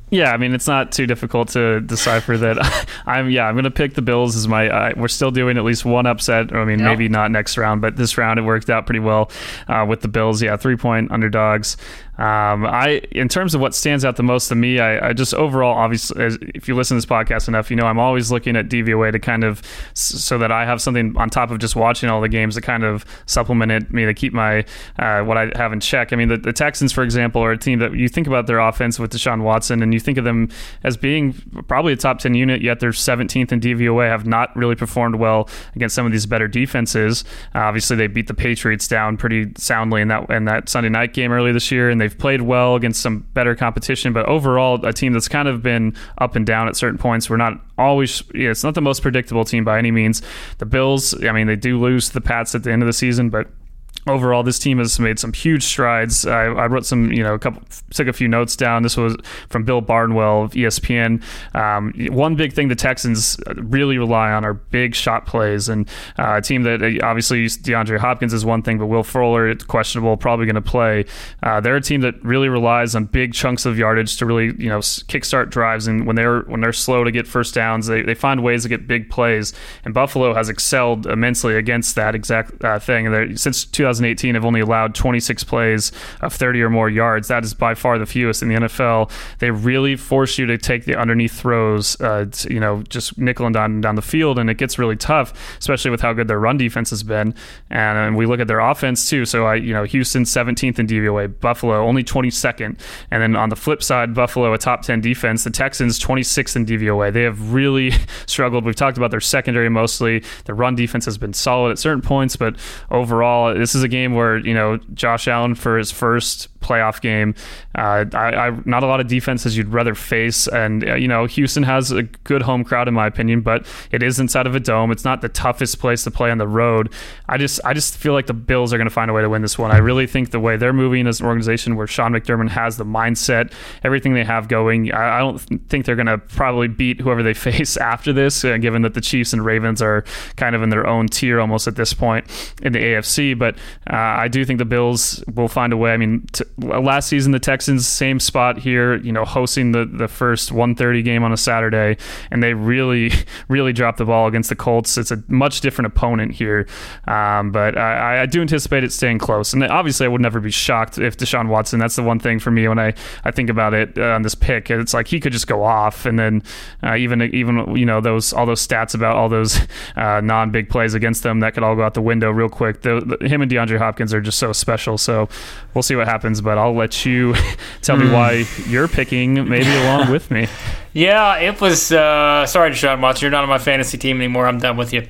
Yeah, I mean, it's not too difficult to decipher that. I'm yeah, I'm going to pick the Bills as my. Uh, we're still doing at least one upset. I mean, yep. maybe not next round, but this round it worked out pretty well uh, with the Bills. Yeah, three point underdogs. Um, I, in terms of what stands out the most to me, I, I just overall, obviously, as, if you listen to this podcast enough, you know I'm always looking at D V O A to kind of so that I have something on top of just watching all the games to kind of supplement it, me to keep my uh, what I have in check. I mean, the, the Texans, for example, are a team that you think about their offense with Deshaun Watson, and you think of them as being probably a top ten unit, yet they're seventeenth in D V O A, have not really performed well against some of these better defenses. Uh, obviously, they beat the Patriots down pretty soundly in that in that Sunday night game earlier this year, and they've played well against some better competition, but overall a team that's kind of been up and down at certain points. We're not always, yeah, it's not the most predictable team by any means. The Bills, I mean, they do lose to the Pats at the end of the season, but overall, this team has made some huge strides. I, I wrote some, you know, a couple, took a few notes down. This was from Bill Barnwell of E S P N. Um, one big thing the Texans really rely on are big shot plays, and uh, a team that obviously DeAndre Hopkins is one thing, but Will Fuller, it's questionable, probably going to play. Uh, they're a team that really relies on big chunks of yardage to really, you know, kickstart drives, and when they're when they're slow to get first downs, they, they find ways to get big plays. And Buffalo has excelled immensely against that exact uh, thing. And they're, since two thousand eighteen have only allowed twenty-six plays of thirty or more yards. That is by far the fewest in the N F L. They really force you to take the underneath throws, uh, to, you know, just nickel and down down the field, and it gets really tough, especially with how good their run defense has been. And, and we look at their offense too. So I, you know, Houston seventeenth in D V O A, Buffalo only twenty-second, and then on the flip side, Buffalo a top ten defense. The Texans twenty-sixth in D V O A. They have really struggled. We've talked about their secondary mostly. The run defense has been solid at certain points, but overall, this is a game where, you know, Josh Allen for his first playoff game, uh, I, I not a lot of defenses you'd rather face, and uh, you know, Houston has a good home crowd in my opinion, but it is inside of a dome. It's not the toughest place to play on the road. I just I just feel like the Bills are going to find a way to win this one. I really think the way they're moving as an organization, where Sean McDermott has the mindset, everything they have going, I, I don't think they're going to probably beat whoever they face after this, uh, given that the Chiefs and Ravens are kind of in their own tier almost at this point in the A F C. But uh, I do think the Bills will find a way. I mean, t- last season the Texans, same spot here, you know, hosting the, the first one thirty game on a Saturday, and they really, really dropped the ball against the Colts. It's a much different opponent here, um, but I, I do anticipate it staying close. And obviously, I would never be shocked if Deshaun Watson. That's the one thing for me when I, I think about it uh, on this pick. It's like he could just go off, and then uh, even even you know those all those stats about all those uh, non-big plays against them, that could all go out the window real quick. The, the, him and DeAndre Hopkins are just so special. So we'll see what happens, but I'll let you tell me why you're picking maybe along with me. Yeah, it was uh, sorry, Deshaun Watson, you're not on my fantasy team anymore. I'm done with you.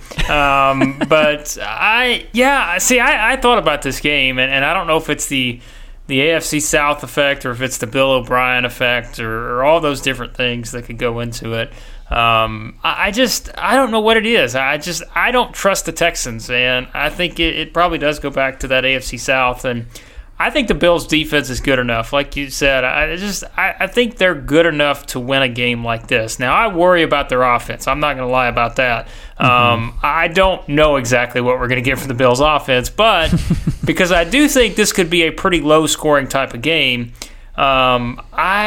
Um, but I, yeah, see, I, I thought about this game, and, and I don't know if it's the the A F C South effect or if it's the Bill O'Brien effect or, or all those different things that could go into it. Um, I, I just I don't know what it is. I just I don't trust the Texans, and I think it, it probably does go back to that A F C South. And I think the Bills' defense is good enough. Like you said, I just I, I think they're good enough to win a game like this. Now, I worry about their offense. I'm not going to lie about that. Mm-hmm. Um, I don't know exactly what we're going to get from the Bills' offense, but because I do think this could be a pretty low-scoring type of game, um,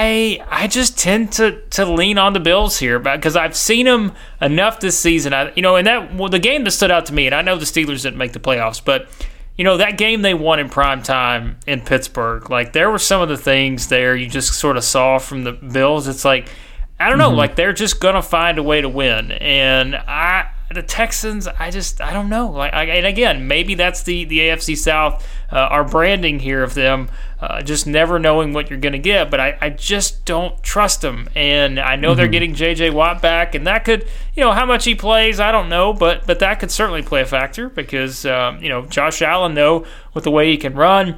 I I just tend to, to lean on the Bills here because I've seen them enough this season. I, you know, and that well, the game that stood out to me, and I know the Steelers didn't make the playoffs, but you know, that game they won in prime time in Pittsburgh, like there were some of the things there you just sort of saw from the Bills. It's like, I don't know, mm-hmm. like they're just going to find a way to win. And I, the Texans, I just, I don't know. Like, I, and again, maybe that's the, the A F C South, uh, our branding here of them, uh, just never knowing what you're going to get. But I, I just don't trust them. And I know mm-hmm. they're getting J J Watt back, and that could, you know, how much he plays, I don't know, but but that could certainly play a factor because, um, you know, Josh Allen, though, with the way he can run,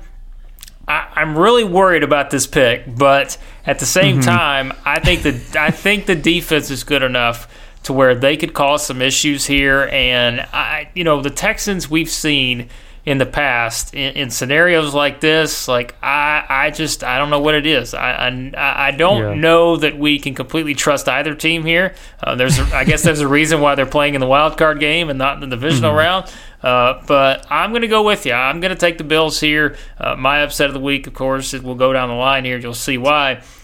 I, I'm really worried about this pick. But at the same mm-hmm. time, I think the I think the defense is good enough to where they could cause some issues here. And I, you know, the Texans we've seen in the past in, in scenarios like this, like I, I just I don't know what it is. I, I, I don't yeah. know that we can completely trust either team here. Uh, there's, a, I guess, there's a reason why they're playing in the wild card game and not in the divisional mm-hmm. round. Uh, but I'm going to go with you. I'm going to take the Bills here. Uh, my upset of the week, of course, it will go down the line here. You'll see why.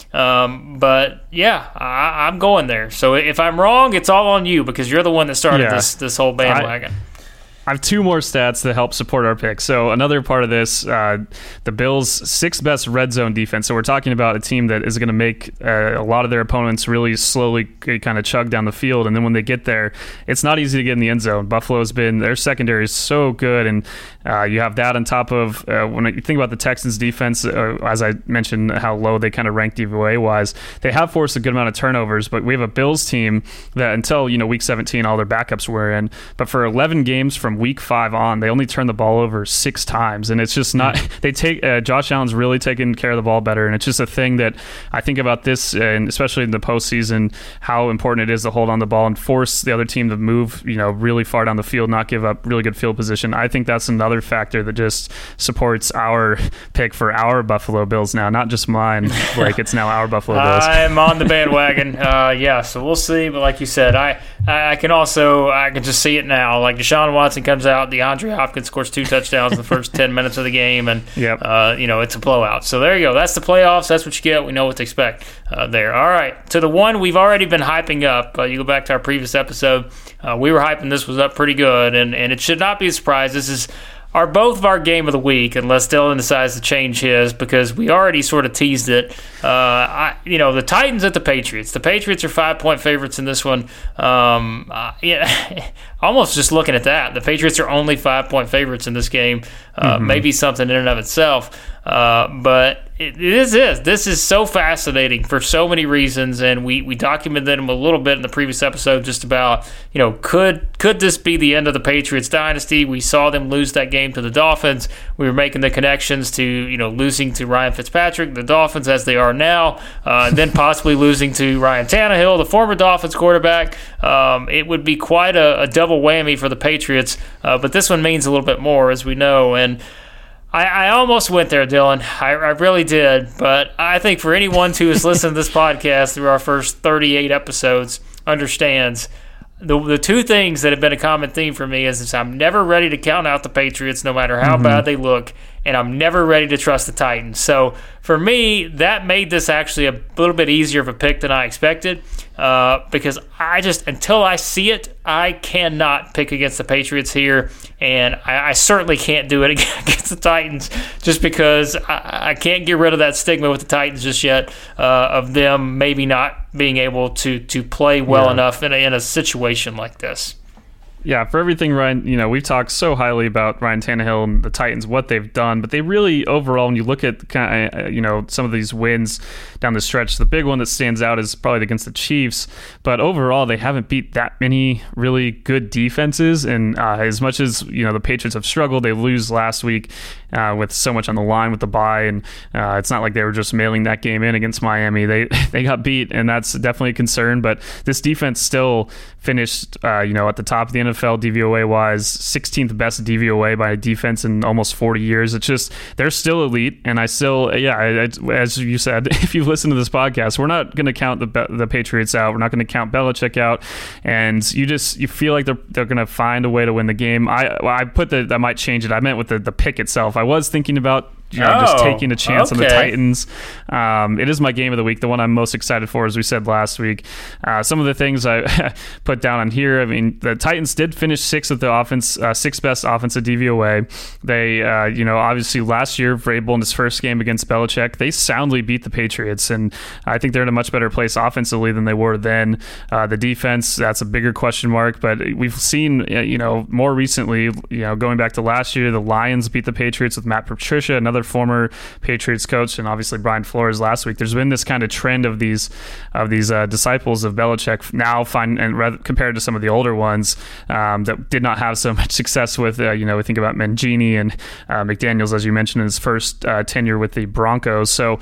Um, but yeah, I, I'm going there. So if I'm wrong, it's all on you because you're the one that started yeah. this this whole bandwagon. I, I have two more stats that help support our pick. So another part of this, uh, the Bills' sixth best red zone defense. So we're talking about a team that is going to make uh, a lot of their opponents really slowly kind of chug down the field. And then when they get there, it's not easy to get in the end zone. Buffalo's been, their secondary is so good. And uh, you have that on top of, uh, when you think about the Texans' defense, uh, as I mentioned, how low they kind of rank D V O A-wise, they have forced a good amount of turnovers. But we have a Bills team that until, you know, week seventeen, all their backups were in. But for eleven games from week five on, they only turn the ball over six times, and it's just not. They take uh, Josh Allen's really taking care of the ball better, and it's just a thing that I think about this, and especially in the postseason, how important it is to hold on the ball and force the other team to move, you know, really far down the field, not give up really good field position. I think that's another factor that just supports our pick for our Buffalo Bills now, not just mine. Like it's now our Buffalo Bills. I'm on the bandwagon. Uh, yeah, so we'll see. But like you said, I I can also I can just see it now. Like Deshaun Watson comes out. DeAndre Hopkins scores two touchdowns in the first ten minutes of the game, and yep. uh, you know it's a blowout. So there you go. That's the playoffs. That's what you get. We know what to expect uh, there. All right, to the one we've already been hyping up. Uh, you go back to our previous episode. Uh, we were hyping this was up pretty good, and, and it should not be a surprise. This is are both of our game of the week, unless Dylan decides to change his, because we already sort of teased it. Uh, I, you know, the Titans at the Patriots. The Patriots are five-point favorites in this one. Um, uh, yeah, almost just looking at that, the Patriots are only five-point favorites in this game. Uh, mm-hmm. Maybe something in and of itself. Uh, but it, it is this. This is so fascinating for so many reasons, and we, we documented them a little bit in the previous episode just about, you know, could could this be the end of the Patriots dynasty? We saw them lose that game to the Dolphins. We were making the connections to, you know, losing to Ryan Fitzpatrick, the Dolphins as they are now, uh, and then possibly losing to Ryan Tannehill, the former Dolphins quarterback. Um, it would be quite a, a double whammy for the Patriots, uh, but this one means a little bit more, as we know, and I, I almost went there, Dylan. I, I really did. But I think for anyone who has listened to this podcast through our first thirty-eight episodes understands the the two things that have been a common theme for me is, is I'm never ready to count out the Patriots no matter how mm-hmm. bad they look, and I'm never ready to trust the Titans. So for me, that made this actually a little bit easier of a pick than I expected uh, because I just, until I see it, I cannot pick against the Patriots here, and I, I certainly can't do it against the Titans just because I, I can't get rid of that stigma with the Titans just yet uh, of them maybe not being able to to play well yeah. enough in a, in a situation like this. Yeah, for everything, Ryan, you know, we've talked so highly about Ryan Tannehill and the Titans, what they've done, but they really, overall, when you look at, kind of, you know, some of these wins down the stretch, the big one that stands out is probably against the Chiefs, but overall, they haven't beat that many really good defenses, and uh, as much as, you know, the Patriots have struggled, they lose last week uh, with so much on the line with the bye, and uh, it's not like they were just mailing that game in against Miami. They they got beat, and that's definitely a concern, but this defense still finished, uh, you know, at the top of the N F L D V O A-wise, sixteenth best D V O A by a defense in almost forty years. It's just, they're still elite, and I still, yeah, I, I, as you said, if you listen to this podcast, we're not going to count the the Patriots out. We're not going to count Belichick out, and you just, you feel like they're they're going to find a way to win the game. I I put the, I might change it. I meant with the, the pick itself. I was thinking about, you know, oh, just taking a chance okay. on the Titans. Um, it is my game of the week, the one I'm most excited for, as we said last week. Uh, some of the things I put down on here, I mean, the Titans did finish sixth with the offense, uh, sixth best offensive D V O A. They, uh, you know, obviously last year, Vrabel in his first game against Belichick, they soundly beat the Patriots, and I think they're in a much better place offensively than they were then. Uh, the defense, that's a bigger question mark, but we've seen, you know, more recently, you know, going back to last year, the Lions beat the Patriots with Matt Patricia, another former Patriots coach, and obviously Brian Flores last week. There's been this kind of trend of these of these uh, disciples of Belichick now find, and rather, compared to some of the older ones um, that did not have so much success with, uh, you know, we think about Mangini and uh, McDaniels, as you mentioned, in his first uh, tenure with the Broncos. So,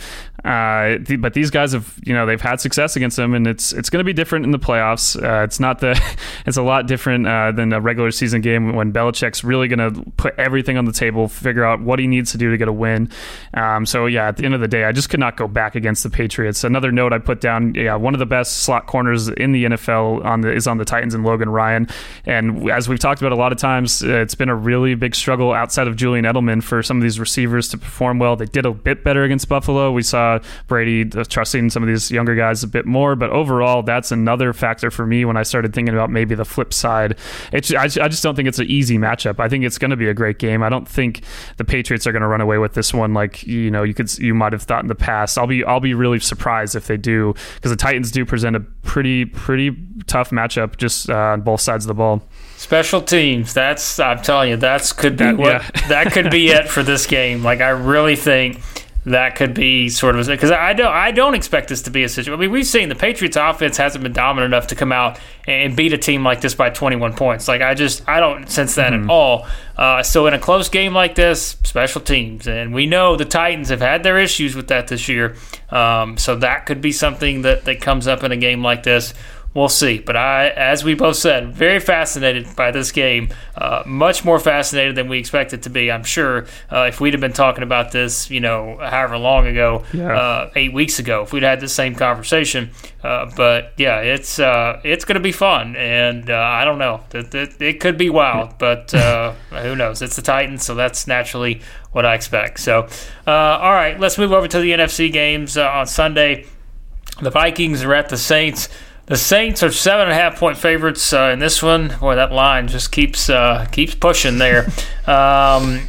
uh, the, but these guys have, you know, they've had success against them, and it's it's going to be different in the playoffs. Uh, it's not the, it's a lot different uh, than a regular season game when Belichick's really going to put everything on the table, figure out what he needs to do to get a win win. Um, so yeah, at the end of the day, I just could not go back against the Patriots. Another note I put down, yeah, one of the best slot corners in the N F L on the, is on the Titans and Logan Ryan. And as we've talked about a lot of times, uh, it's been a really big struggle outside of Julian Edelman for some of these receivers to perform well. They did a bit better against Buffalo. We saw Brady uh, trusting some of these younger guys a bit more, but overall, that's another factor for me when I started thinking about maybe the flip side. It's, I, I just don't think it's an easy matchup. I think it's going to be a great game. I don't think the Patriots are going to run away with this one like you know you could you might have thought in the past. I'll be I'll be really surprised if they do, because the Titans do present a pretty pretty tough matchup just uh, on both sides of the ball. Special teams. That's I'm telling you, that's could be that, what yeah. that could be it for this game. Like I really think that could be sort of because I don't I don't expect this to be a situation. I mean, we've seen the Patriots offense hasn't been dominant enough to come out and beat a team like this by twenty-one points. Like I just I don't sense that mm-hmm. at all. Uh, so in a close game like this, special teams, and we know the Titans have had their issues with that this year. Um, so that could be something that, that comes up in a game like this. We'll see. But I, as we both said, very fascinated by this game. Uh, much more fascinated than we expected to be, I'm sure. Uh, if we'd have been talking about this, you know, however long ago, yeah. uh, eight weeks ago, if we'd had the same conversation. Uh, but yeah, it's uh, it's going to be fun, and uh, I don't know. It, it, it could be wild, but uh, who knows? It's the Titans, so that's naturally what I expect. So, uh, all right, let's move over to the N F C games uh, on Sunday. The Vikings are at the Saints. The Saints are seven and a half point favorites uh, in this one. Boy, that line just keeps uh, keeps pushing there. um,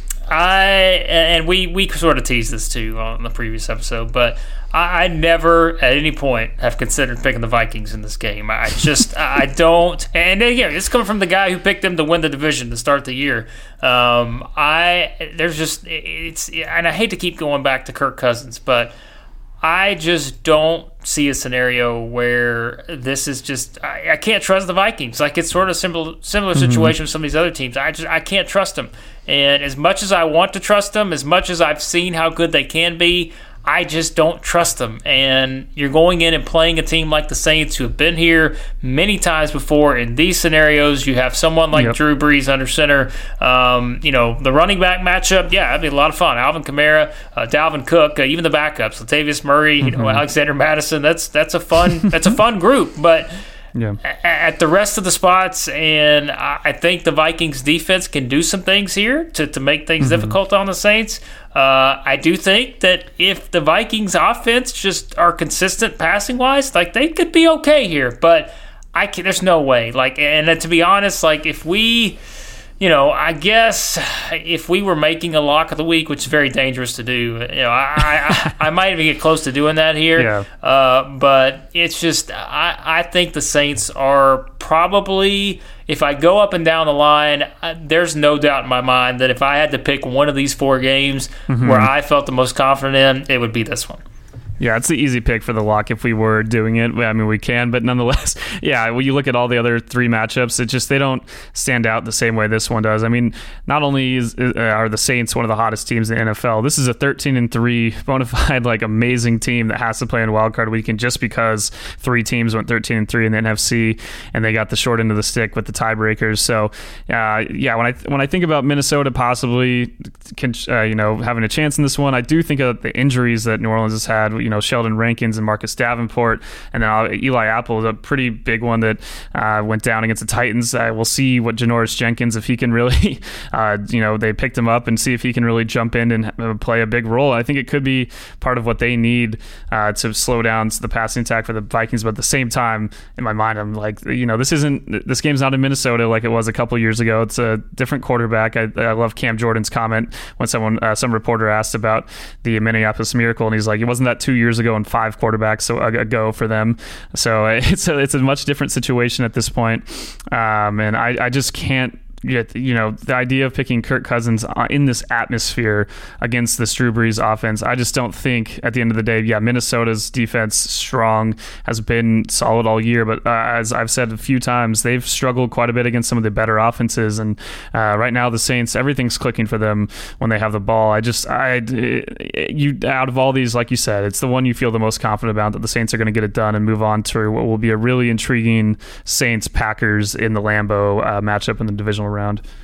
I and we we sort of teased this too on the previous episode, but I, I never at any point have considered picking the Vikings in this game. I just I don't. And again, it's coming from the guy who picked them to win the division to start the year. Um, I there's just it's and I hate to keep going back to Kirk Cousins, but I just don't see a scenario where this is just I, I can't trust the Vikings. Like it's sort of similar similar situation mm-hmm. with some of these other teams. I just I can't trust them. And as much as I want to trust them, as much as I've seen how good they can be, I just don't trust them. And you're going in and playing a team like the Saints who have been here many times before. In these scenarios, you have someone like yep. Drew Brees under center. Um, you know, the running back matchup, yeah, that'd be a lot of fun. Alvin Kamara, uh, Dalvin Cook, uh, even the backups, Latavius Murray, you mm-hmm. know, Alexander Madison. That's that's a fun that's a fun group. But yeah. at the rest of the spots, and I think the Vikings defense can do some things here to, to make things mm-hmm. difficult on the Saints. Uh, I do think that if the Vikings offense just are consistent passing wise, like they could be okay here, but I can, there's no way. Like, and to be honest, like if we, you know, I guess if we were making a lock of the week, which is very dangerous to do, you know, I I, I might even get close to doing that here. Yeah. Uh, but it's just I I think the Saints are probably. If I go up and down the line, I, there's no doubt in my mind that if I had to pick one of these four games mm-hmm. where I felt the most confident in, it would be this one. Yeah, it's the easy pick for the lock if we were doing it. I mean, we can, but nonetheless, yeah, when you look at all the other three matchups, it just they don't stand out the same way this one does. I mean, not only is, uh, are the Saints one of the hottest teams in the N F L, this is a thirteen and three bona fide, like, amazing team that has to play in wildcard weekend just because three teams went thirteen and three in the N F C, and they got the short end of the stick with the tiebreakers. So, uh, yeah, when I when I think about Minnesota possibly, can, uh, you know, having a chance in this one, I do think of the injuries that New Orleans has had. You know, Sheldon Rankins and Marcus Davenport, and then Eli Apple is a pretty big one that uh, went down against the Titans. Uh, we'll see what Janoris Jenkins, if he can really, uh, you know, they picked him up and see if he can really jump in and uh, play a big role. I think it could be part of what they need uh, to slow down the passing attack for the Vikings. But at the same time, in my mind, I'm like, you know, this isn't this game's not in Minnesota like it was a couple years ago. It's a different quarterback. I, I love Cam Jordan's comment when someone, uh, some reporter asked about the Minneapolis Miracle, and he's like, it wasn't that two years ago and five quarterbacks ago for them. So it's a, it's a much different situation at this point. Um, and I, I just can't Yet, you know, the idea of picking Kirk Cousins in this atmosphere against this Drew Brees offense, I just don't think at the end of the day, yeah, Minnesota's defense strong, has been solid all year, but uh, as I've said a few times, they've struggled quite a bit against some of the better offenses, and uh, right now the Saints, everything's clicking for them when they have the ball. I just, I, you out of all these, like you said, it's the one you feel the most confident about that the Saints are going to get it done and move on to what will be a really intriguing Saints-Packers in the Lambeau uh, matchup in the divisional round.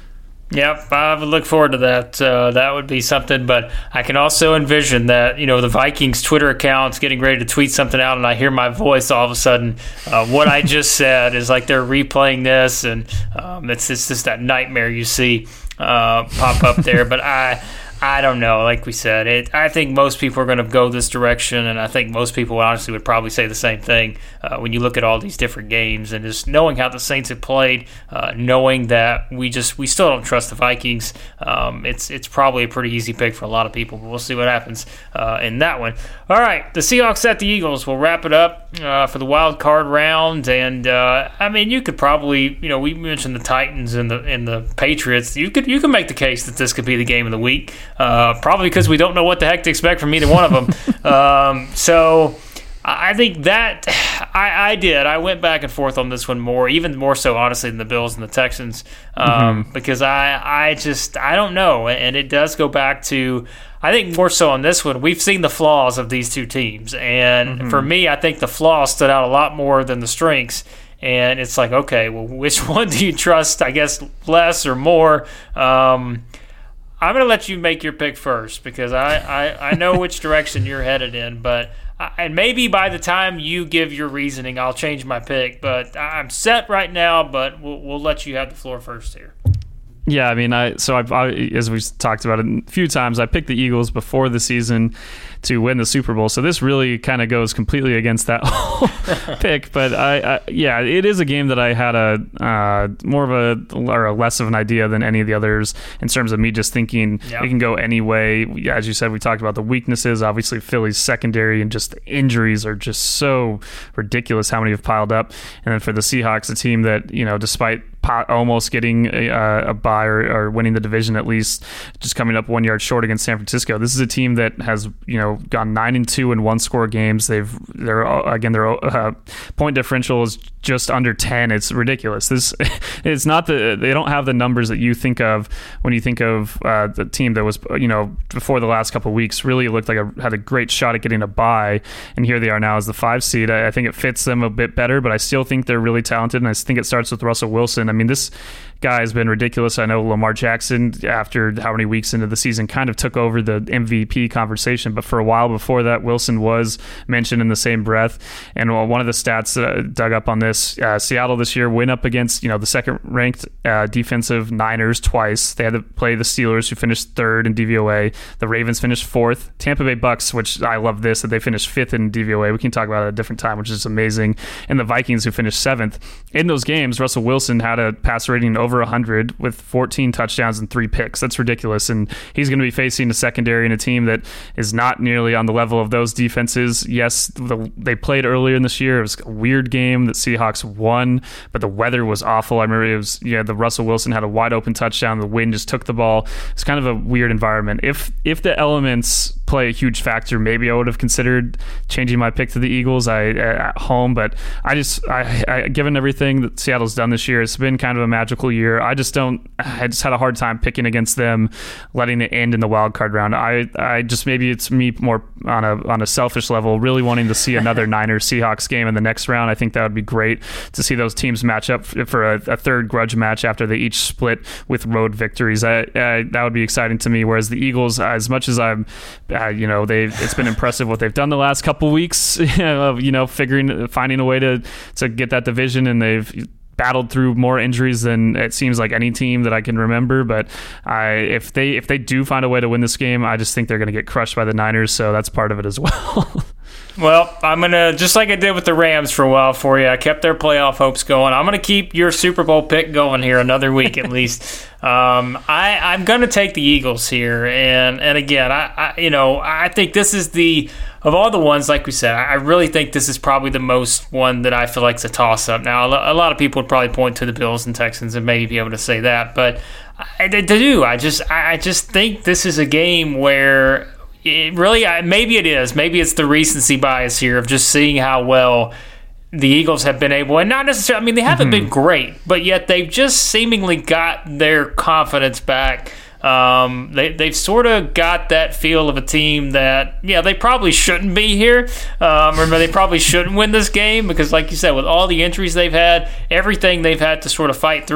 Yep, I would look forward to that. Uh, that would be something, but I can also envision that, you know, the Vikings Twitter account's getting ready to tweet something out, and I hear my voice all of a sudden. Uh, what I just said is like they're replaying this, and um, it's, it's just that nightmare you see uh, pop up there. But I I don't know. Like we said, it. I think most people are going to go this direction, and I think most people honestly would probably say the same thing uh, when you look at all these different games and just knowing how the Saints have played, uh, knowing that we just we still don't trust the Vikings. Um, it's it's probably a pretty easy pick for a lot of people, but we'll see what happens uh, in that one. All right, the Seahawks at the Eagles. We'll wrap it up uh, for the wild card round, and uh, I mean you could probably you know we mentioned the Titans and the and the Patriots. You could you could make the case that this could be the game of the week. Uh, probably because we don't know what the heck to expect from either one of them. um, so I think that I, I did. I went back and forth on this one more, even more so, honestly, than the Bills and the Texans, um, mm-hmm. because I, I just I don't know, and it does go back to. I think more so on this one, we've seen the flaws of these two teams, and mm-hmm. for me, I think the flaws stood out a lot more than the strengths. And it's like, okay, well, which one do you trust? I guess less or more. Um, I'm going to let you make your pick first because I, I, I know which direction you're headed in. But I, and maybe by the time you give your reasoning, I'll change my pick. But I'm set right now, but we'll, we'll let you have the floor first here. Yeah, I mean, I so I've, I, as we've talked about it a few times, I picked the Eagles before the season to win the Super Bowl. So this really kind of goes completely against that whole pick. But I, I, yeah, it is a game that I had a uh, more of a or a less of an idea than any of the others in terms of me just thinking yep. it can go any way. As you said, we talked about the weaknesses. Obviously, Philly's secondary and just the injuries are just so ridiculous how many have piled up. And then for the Seahawks, a team that, you know, despite almost getting a, a bye or, or winning the division at least, just coming up one yard short against San Francisco. This is a team that has, you know, gone nine and two in one score games. They've they're again their uh, point differential is just under ten. It's ridiculous. This it's not the they don't have the numbers that you think of when you think of uh, the team that was, you know, before the last couple of weeks really looked like a, had a great shot at getting a bye, and here they are now as the five seed. I, I think it fits them a bit better, but I still think they're really talented, and I think it starts with Russell Wilson. I mean, this guy has been ridiculous. I know Lamar Jackson, after how many weeks into the season, kind of took over the M V P conversation, but for a while before that, Wilson was mentioned in the same breath. And one of the stats that I dug up on this, uh, Seattle this year went up against, you know, the second-ranked uh, defensive Niners twice. They had to play the Steelers, who finished third in D V O A. The Ravens finished fourth. Tampa Bay Bucks, which I love this, that they finished fifth in D V O A. We can talk about it at a different time, which is amazing. And the Vikings, who finished seventh. In those games, Russell Wilson had a passer rating over one hundred with fourteen touchdowns and three picks. That's ridiculous. And he's going to be facing a secondary and a team that is not nearly on the level of those defenses. Yes, the, they played earlier in this year. It was a weird game that Seahawks won, but the weather was awful. I remember it was, yeah, the Russell Wilson had a wide open touchdown. The wind just took the ball. It's kind of a weird environment. If if the elements play a huge factor, maybe I would have considered changing my pick to the Eagles I, at home, but I just, I, I, given everything that Seattle's done this year, it's been kind of a magical year. I just don't, I just had a hard time picking against them, letting it end in the wild card round. I, I just, maybe it's me more on a on a selfish level, really wanting to see another Niners Seahawks game in the next round. I think that would be great to see those teams match up for a, a third grudge match after they each split with road victories. I, I, that would be exciting to me. Whereas the Eagles, as much as I'm, uh, you know, they it's been impressive what they've done the last couple weeks, of, you know, figuring, finding a way to to get that division, and they've battled through more injuries than it seems like any team that I can remember. But I, if they if they do find a way to win this game, I just think they're going to get crushed by the Niners. So that's part of it as well. Well, I'm going to, just like I did with the Rams for a while for you, I kept their playoff hopes going. I'm going to keep your Super Bowl pick going here another week at least. Um, I, I'm going to take the Eagles here. And, and again, I, I, you know, I think this is the, of all the ones, like we said, I really think this is probably the most one that I feel like is a toss-up. Now, a lot of people would probably point to the Bills and Texans and maybe be able to say that. But I, I do. I just, I just think this is a game where... It really, maybe it is. Maybe it's the recency bias here of just seeing how well the Eagles have been able, and not necessarily, I mean, they haven't mm-hmm. been great, but yet they've just seemingly got their confidence back. Um, they, they've sort of got that feel of a team that, yeah, they probably shouldn't be here. Um, or they probably shouldn't win this game because, like you said, with all the injuries they've had, everything they've had to sort of fight through,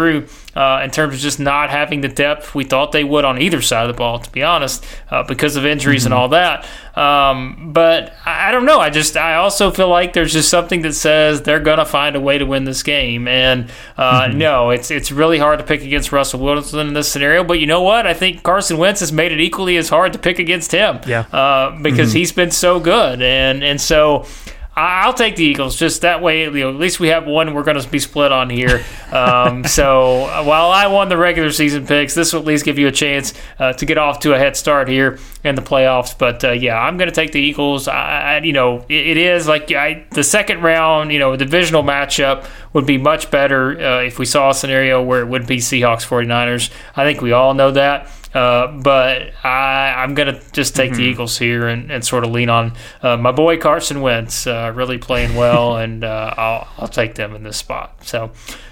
uh, in terms of just not having the depth we thought they would on either side of the ball, to be honest, uh, because of injuries mm-hmm. and all that. Um, but I, I don't know. I just I also feel like there's just something that says they're going to find a way to win this game. And uh, mm-hmm. no, it's it's really hard to pick against Russell Wilson in this scenario. But you know what? I think Carson Wentz has made it equally as hard to pick against him. Yeah. Uh, because mm-hmm. he's been so good. And, and so I'll take the Eagles. Just that way, you know, at least we have one we're going to be split on here. Um, so while I won the regular season picks, this will at least give you a chance uh, to get off to a head start here in the playoffs. But uh, yeah, I'm going to take the Eagles. I, I, you know, it, it is like I, the second round, you know, divisional matchup would be much better uh, if we saw a scenario where it would be Seahawks forty-niners. I think we all know that. Uh, but I, I'm going to just take mm-hmm. the Eagles here and, and sort of lean on uh, my boy Carson Wentz uh, really playing well, and uh, I'll, I'll take them in this spot. So,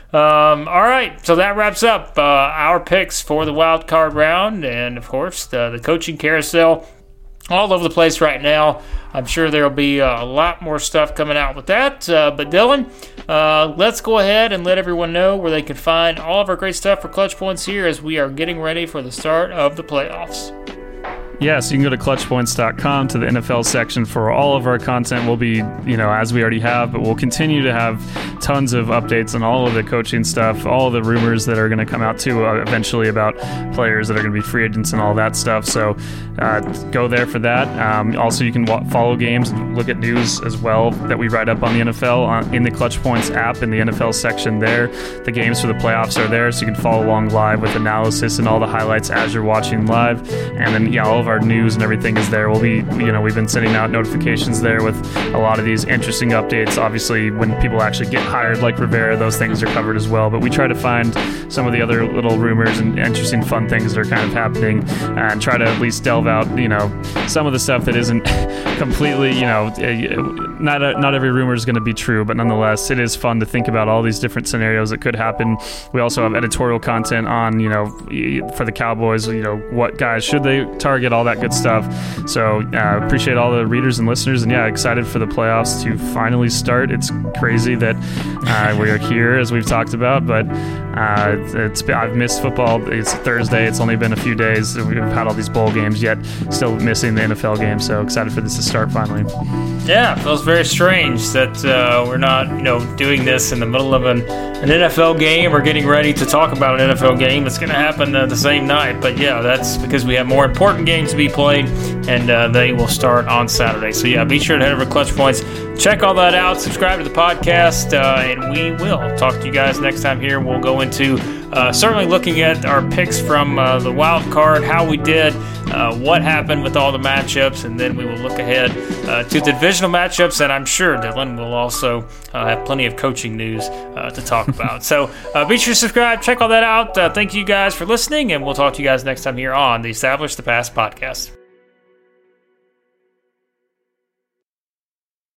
um, all right. So that wraps up uh, our picks for the wild card round, and, of course, the, the coaching carousel all over the place right now. I'm sure there will be uh, a lot more stuff coming out with that. Uh, but, Dylan, uh, let's go ahead and let everyone know where they can find all of our great stuff for Clutch Points here as we are getting ready for the start of the playoffs. Yeah, so you can go to clutch points dot com to the N F L section for all of our content. We'll be, you know, as we already have, but we'll continue to have tons of updates on all of the coaching stuff, all of the rumors that are going to come out too uh, eventually about players that are going to be free agents and all that stuff. So uh, go there for that. Um, also, you can w- follow games and look at news as well that we write up on the N F L on, in the Clutch Points app in the N F L section there. The games for the playoffs are there, so you can follow along live with analysis and all the highlights as you're watching live. And then, yeah, all of our news and everything is there. We'll be, you know, we've been sending out notifications there with a lot of these interesting updates. Obviously, when people actually get hired like Rivera, those things are covered as well. But we try to find some of the other little rumors and interesting fun things that are kind of happening and try to at least delve out, you know, some of the stuff that isn't completely, you know, not a, not every rumor is going to be true, but nonetheless, it is fun to think about all these different scenarios that could happen. We also have editorial content on, you know, for the Cowboys, you know, what guys should they target, all that good stuff. So uh, appreciate all the readers and listeners, and yeah, excited for the playoffs to finally start. It's crazy that uh, we are here, as we've talked about, but uh, it's been, I've missed football. It's Thursday. It's only been a few days. We've had all these bowl games, yet still missing the N F L game. So excited for this to start finally. Yeah, it feels very strange that uh, we're not, you know, doing this in the middle of an, an N F L game or getting ready to talk about an N F L game that's going to happen uh, the same night. But yeah, that's because we have more important games to be played, and uh, they will start on Saturday. So yeah, be sure to head over to Clutch Points, check all that out, subscribe to the podcast, uh, and we will talk to you guys next time here. We'll go into uh, certainly looking at our picks from uh, the wild card, how we did, uh, what happened with all the matchups, and then we will look ahead uh, to the divisional matchups, and I'm sure Dylan will also uh, have plenty of coaching news uh, to talk about. So uh, be sure to subscribe, check all that out. Uh, thank you guys for listening, and we'll talk to you guys next time here on the Establish the Pass podcast.